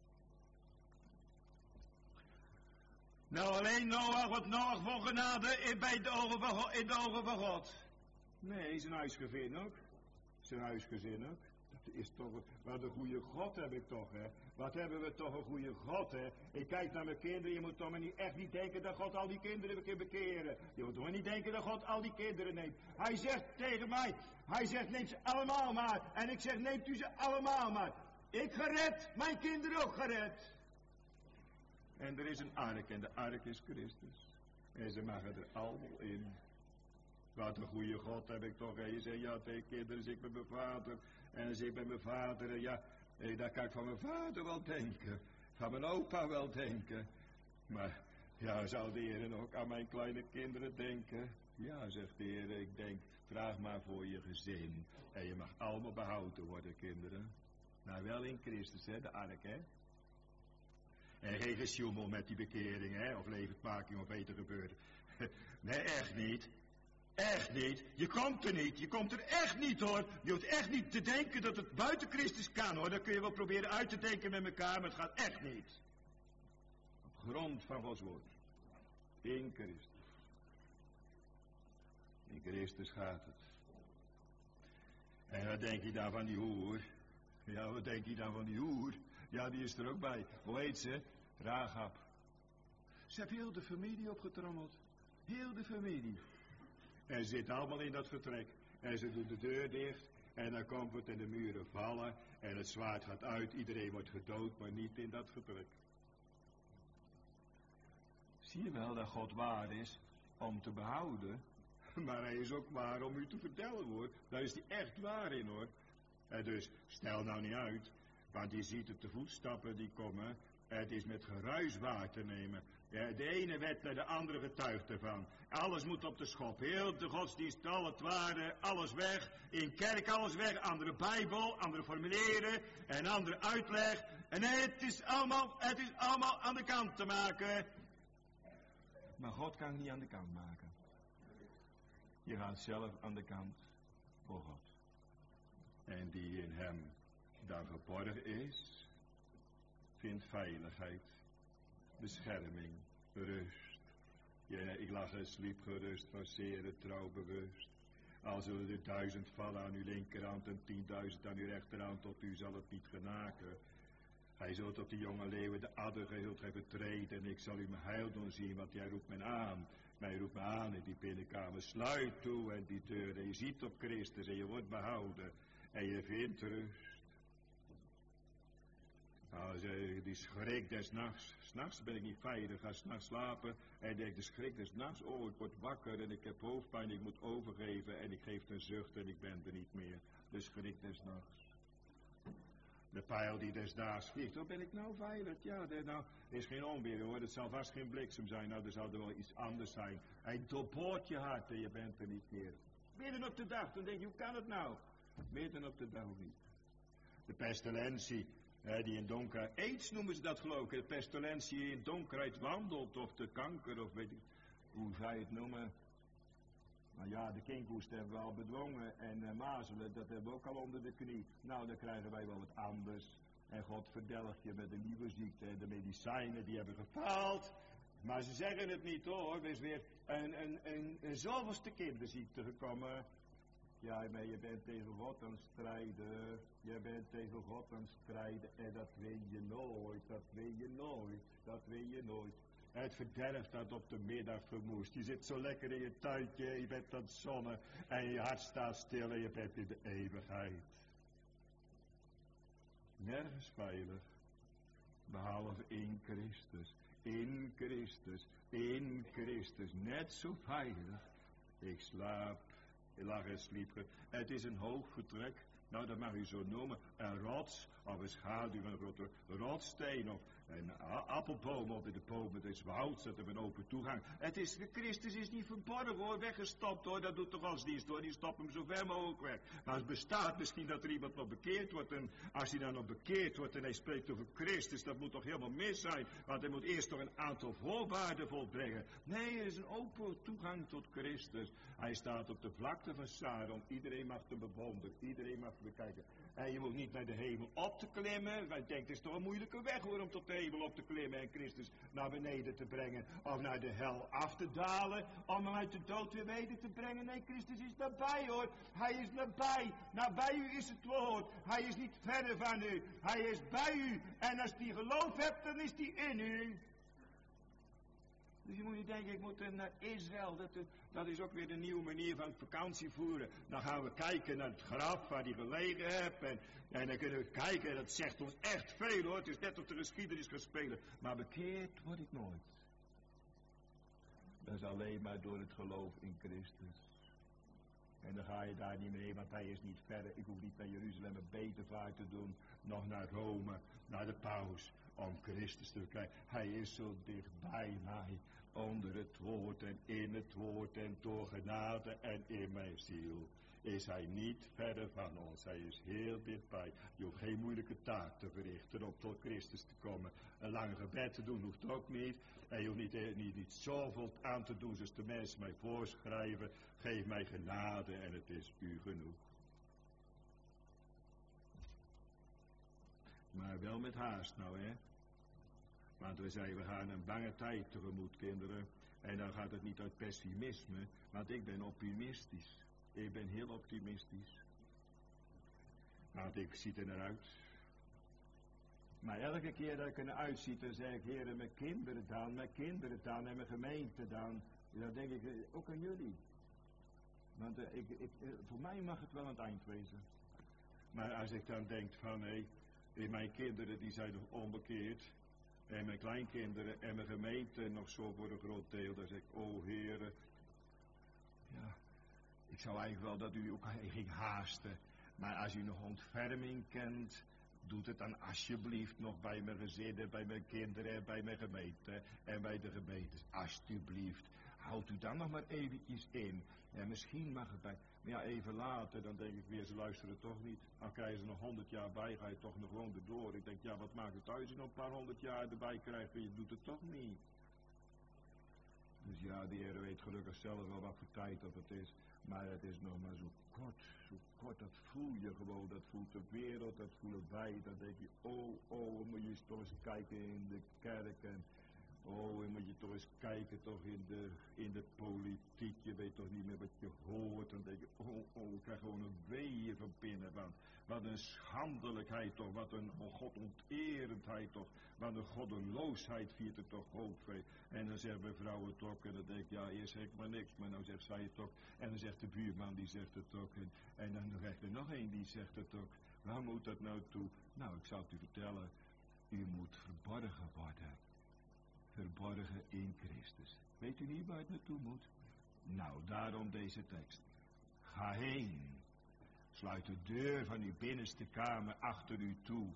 Nou, alleen Noach, wat Noach voor genade bij de ogen van God, in de ogen van God. Nee, zijn huisgezin ook. Zijn huisgezin ook. Dat is toch, wat een goede God heb ik toch, hè. Wat hebben we toch een goede God, hè. Ik kijk naar mijn kinderen, je moet toch maar niet, echt niet denken dat God al die kinderen kan bekeren. Je moet toch maar niet denken dat God al die kinderen neemt. Hij zegt tegen mij, hij zegt neem ze allemaal maar. En ik zeg neemt u ze allemaal maar. Ik gered, mijn kinderen ook gered. En er is een ark en de ark is Christus. En ze maken er allemaal in. Wat een goede God heb ik toch. En je zegt, ja, tegen kinderen, dus ik ben mijn vader. En als ik ben mijn vader, en ja, en dat kan ik van mijn vader wel denken. Van mijn opa wel denken. Maar, ja, zou de Heer ook aan mijn kleine kinderen denken? Ja, zegt de Heer, ik denk, vraag maar voor je gezin. En je mag allemaal behouden worden, kinderen. Nou, wel in Christus, hè, de ark, hè. En geen gesjoemel met die bekering, hè, of levendmaking, of weten gebeurde. Nee, echt niet. Echt niet. Je komt er niet. Je komt er echt niet, hoor. Je hoeft echt niet te denken dat het buiten Christus kan, hoor. Dat kun je wel proberen uit te denken met elkaar, maar het gaat echt niet. Op grond van Gods woord. In Christus. In Christus gaat het. En wat denk je dan van die hoer? Ja, wat denk je dan van die hoer? Ja, die is er ook bij. Hoe heet ze? Rahab. Ze heeft heel de familie opgetrommeld. Heel de familie. En ze zitten allemaal in dat vertrek. En ze doen de deur dicht. En dan komt het en de muren vallen. En het zwaard gaat uit. Iedereen wordt gedood, maar niet in dat vertrek. Zie je wel dat God waar is om te behouden. Maar hij is ook waar om u te vertellen, hoor. Daar is hij echt waar in, hoor. En dus, stel nou niet uit. Want je ziet het de voetstappen die komen. Het is met geruis waar te nemen. Ja, de ene wet naar de andere getuigt ervan. Alles moet op de schop. Heel de godsdienst, al het ware, alles weg. In kerk alles weg. Andere Bijbel, andere formulieren en andere uitleg. En het is allemaal, het is allemaal aan de kant te maken. Maar God kan het niet aan de kant maken. Je gaat zelf aan de kant voor God. En die in hem dan geborgen is, vindt veiligheid, bescherming, rust. Ja, ik lag en sliep gerust, van zeer trouw bewust. Al zullen er duizend vallen aan uw linkerhand en tienduizend aan uw rechterhand, tot u zal het niet genaken. Hij zult op die jonge leeuwen de adder geheel hebben treden en ik zal u mijn heil doen zien, want jij roept mij aan. Mij roept me aan in die binnenkamer, sluit toe en die deur en je ziet op Christus en je wordt behouden en je vindt rust. Als je die schrik des nachts, s'nachts ben ik niet veilig, ga s'nachts slapen en denk de schrik des nachts, oh ik word wakker en ik heb hoofdpijn, ik moet overgeven en ik geef een zucht en ik ben er niet meer. De schrik des nachts. De pijl die des daags vliegt, oh ben ik nou veilig? Ja, er nou, is geen onweer hoor, het zal vast geen bliksem zijn, nou er zal er wel iets anders zijn. Hij doorboort je hart en je bent er niet meer. Midden op de dag, dan denk je, hoe kan het nou? Midden op de dag niet. De pestilentie. He, die in donker, aids noemen ze dat geloof ik, de pestilentie in donkerheid wandelt, of de kanker, of weet ik, hoe zou je het noemen? Nou ja, de kinkhoest hebben we al bedwongen, en uh, mazelen, dat hebben we ook al onder de knie. Nou, dan krijgen wij wel wat anders. En God verdelgt je met een nieuwe ziekte, de medicijnen die hebben gefaald. Maar ze zeggen het niet hoor, er is weer een, een, een, een zoveelste kinderziekte gekomen. Ja, maar je bent tegen God aan het strijden. Je bent tegen God aan het strijden. En dat weet je nooit. Dat weet je nooit. Dat weet je nooit. Het verderf dat op de middag vermoest. Je zit zo lekker in je tuintje. Je bent aan het zonnen. En je hart staat stil. En je bent in de eeuwigheid. Nergens veilig. Behalve in Christus. In Christus. In Christus. Net zo veilig. Ik slaap. Je lag en sliep. Het is een hoog vertrek. Nou, dat mag u zo noemen. Een rots, of een schaduw van een grote rotssteen, of een appelboom, of in de bomen des wouds, dat er een open toegang. Het is, de Christus is niet verborgen hoor, weggestopt hoor, dat doet de godsdienst hoor, die stopt hem zo ver mogelijk weg. Maar het bestaat misschien dat er iemand nog bekeerd wordt, en als hij dan nog bekeerd wordt en hij spreekt over Christus, dat moet toch helemaal mis zijn, want hij moet eerst toch een aantal voorwaarden volbrengen. Nee, er is een open toegang tot Christus. Hij staat op de vlakte van Saron, iedereen mag hem bewonderen, iedereen mag hem bekijken. En je moet niet naar de hemel op te klimmen, want je denkt, het is toch een moeilijke weg hoor, om tot de hemel op te klimmen en Christus naar beneden te brengen, of naar de hel af te dalen, om hem uit de dood weer weder te brengen. Nee, Christus is nabij hoor, hij is nabij, nabij u is het woord, hij is niet verder van u, hij is bij u, en als die geloof hebt, dan is die in u. Dus je moet niet denken, ik moet naar Israël, dat, dat is ook weer een nieuwe manier van vakantie voeren. Dan gaan we kijken naar het graf waar hij gelegen heeft. En, en dan kunnen we kijken, dat zegt ons echt veel hoor. Het is net op de geschiedenis gaan spelen. Maar bekeerd word ik nooit. Dat is alleen maar door het geloof in Christus. En dan ga je daar niet mee, want hij is niet verder. Ik hoef niet naar Jeruzalem een betervaart te doen, nog naar Rome, naar de paus, om Christus te krijgen. Hij is zo dichtbij mij, onder het woord en in het woord en door genade en in mijn ziel. Is hij niet verder van ons. Hij is heel dichtbij. Je hoeft geen moeilijke taak te verrichten om tot Christus te komen. Een lang gebed te doen hoeft ook niet. En je hoeft niet, niet, niet zoveel aan te doen zoals de mensen mij voorschrijven. Geef mij genade en het is u genoeg. Maar wel met haast nou, hè. Want we zeggen, we gaan een bange tijd tegemoet, kinderen. En dan gaat het niet uit pessimisme, want ik ben optimistisch. Ik ben heel optimistisch. Want ik zie er naar uit. Maar elke keer dat ik er naar uitzie, dan zeg ik, heren, mijn kinderen dan, mijn kinderen dan en mijn gemeente dan. Dan denk ik, ook aan jullie. Want uh, ik, ik, uh, voor mij mag het wel aan het eind wezen. Maar als ik dan denk van, hé, hey, mijn kinderen die zijn nog onbekeerd. En mijn kleinkinderen en mijn gemeente nog zo voor een groot deel. Dan zeg ik, oh heren, ja, ik zou eigenlijk wel dat u ook ging haasten. Maar als u nog ontferming kent, doet het dan alsjeblieft nog bij mijn gezinnen, bij mijn kinderen, bij mijn gemeente en bij de gemeentes. Alsjeblieft, houdt u dan nog maar eventjes in. En misschien mag het bij, maar ja, even later, dan denk ik weer, ze luisteren toch niet. Dan krijgen ze nog honderd jaar bij, ga je toch nog gewoon erdoor. Ik denk, ja, wat maakt het uit als je nog een paar honderd jaar erbij krijgt, en je doet het toch niet. Dus ja, de Heer weet gelukkig zelf wel wat voor tijd dat het is. Maar het is nog maar zo kort, zo kort, dat voel je gewoon, dat voelt de wereld, dat voelen wij. Dan denk je, oh, oh, moet je eens toch eens kijken in de kerk en oh, en moet je toch eens kijken toch in de, in de politiek, je weet toch niet meer wat je hoort. Dan denk je, oh, oh, ik krijg gewoon een weeën van binnen, wat, wat een schandelijkheid toch, wat een oh, godonterendheid toch, wat een goddeloosheid viert er toch hoofdvee. En dan zegt mevrouw het ook, en dan denk ik, ja, eerst zeg ik maar niks, maar nou zegt zij het ook. En dan zegt de buurman, die zegt het ook, en, en dan krijgt er nog een die zegt het ook. Waar moet dat nou toe? Nou, ik zal het u vertellen, u moet verborgen worden. Verborgen in Christus. Weet u niet waar het naartoe moet? Nou, daarom deze tekst. Ga heen. Sluit de deur van uw binnenste kamer achter u toe.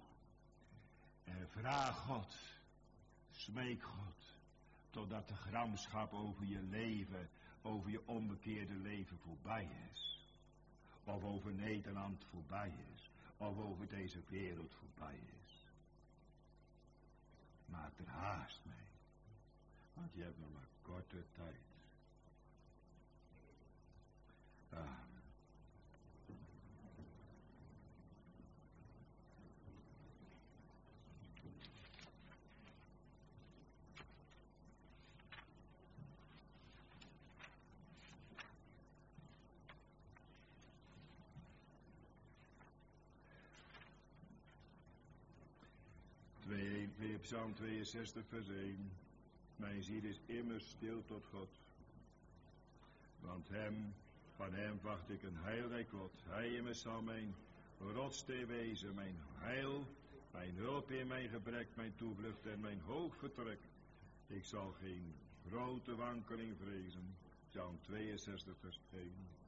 En vraag God. Smeek God. Totdat de gramschap over je leven, over je onbekeerde leven voorbij is. Of over Nederland voorbij is. Of over deze wereld voorbij is. Maak er haast mee. Want je hebt nog maar korte tijd. Ah. twee, Psalm tweeënzestig vers één. Mijn ziel is immers stil tot God. Want hem, van hem wacht ik een heilrijk lot. Hij immers zal mijn rotssteen wezen, mijn heil, mijn hulp in mijn gebrek, mijn toevlucht en mijn hoogvertrek. Ik zal geen grote wankeling vrezen. Psalm tweeënzestig vers één.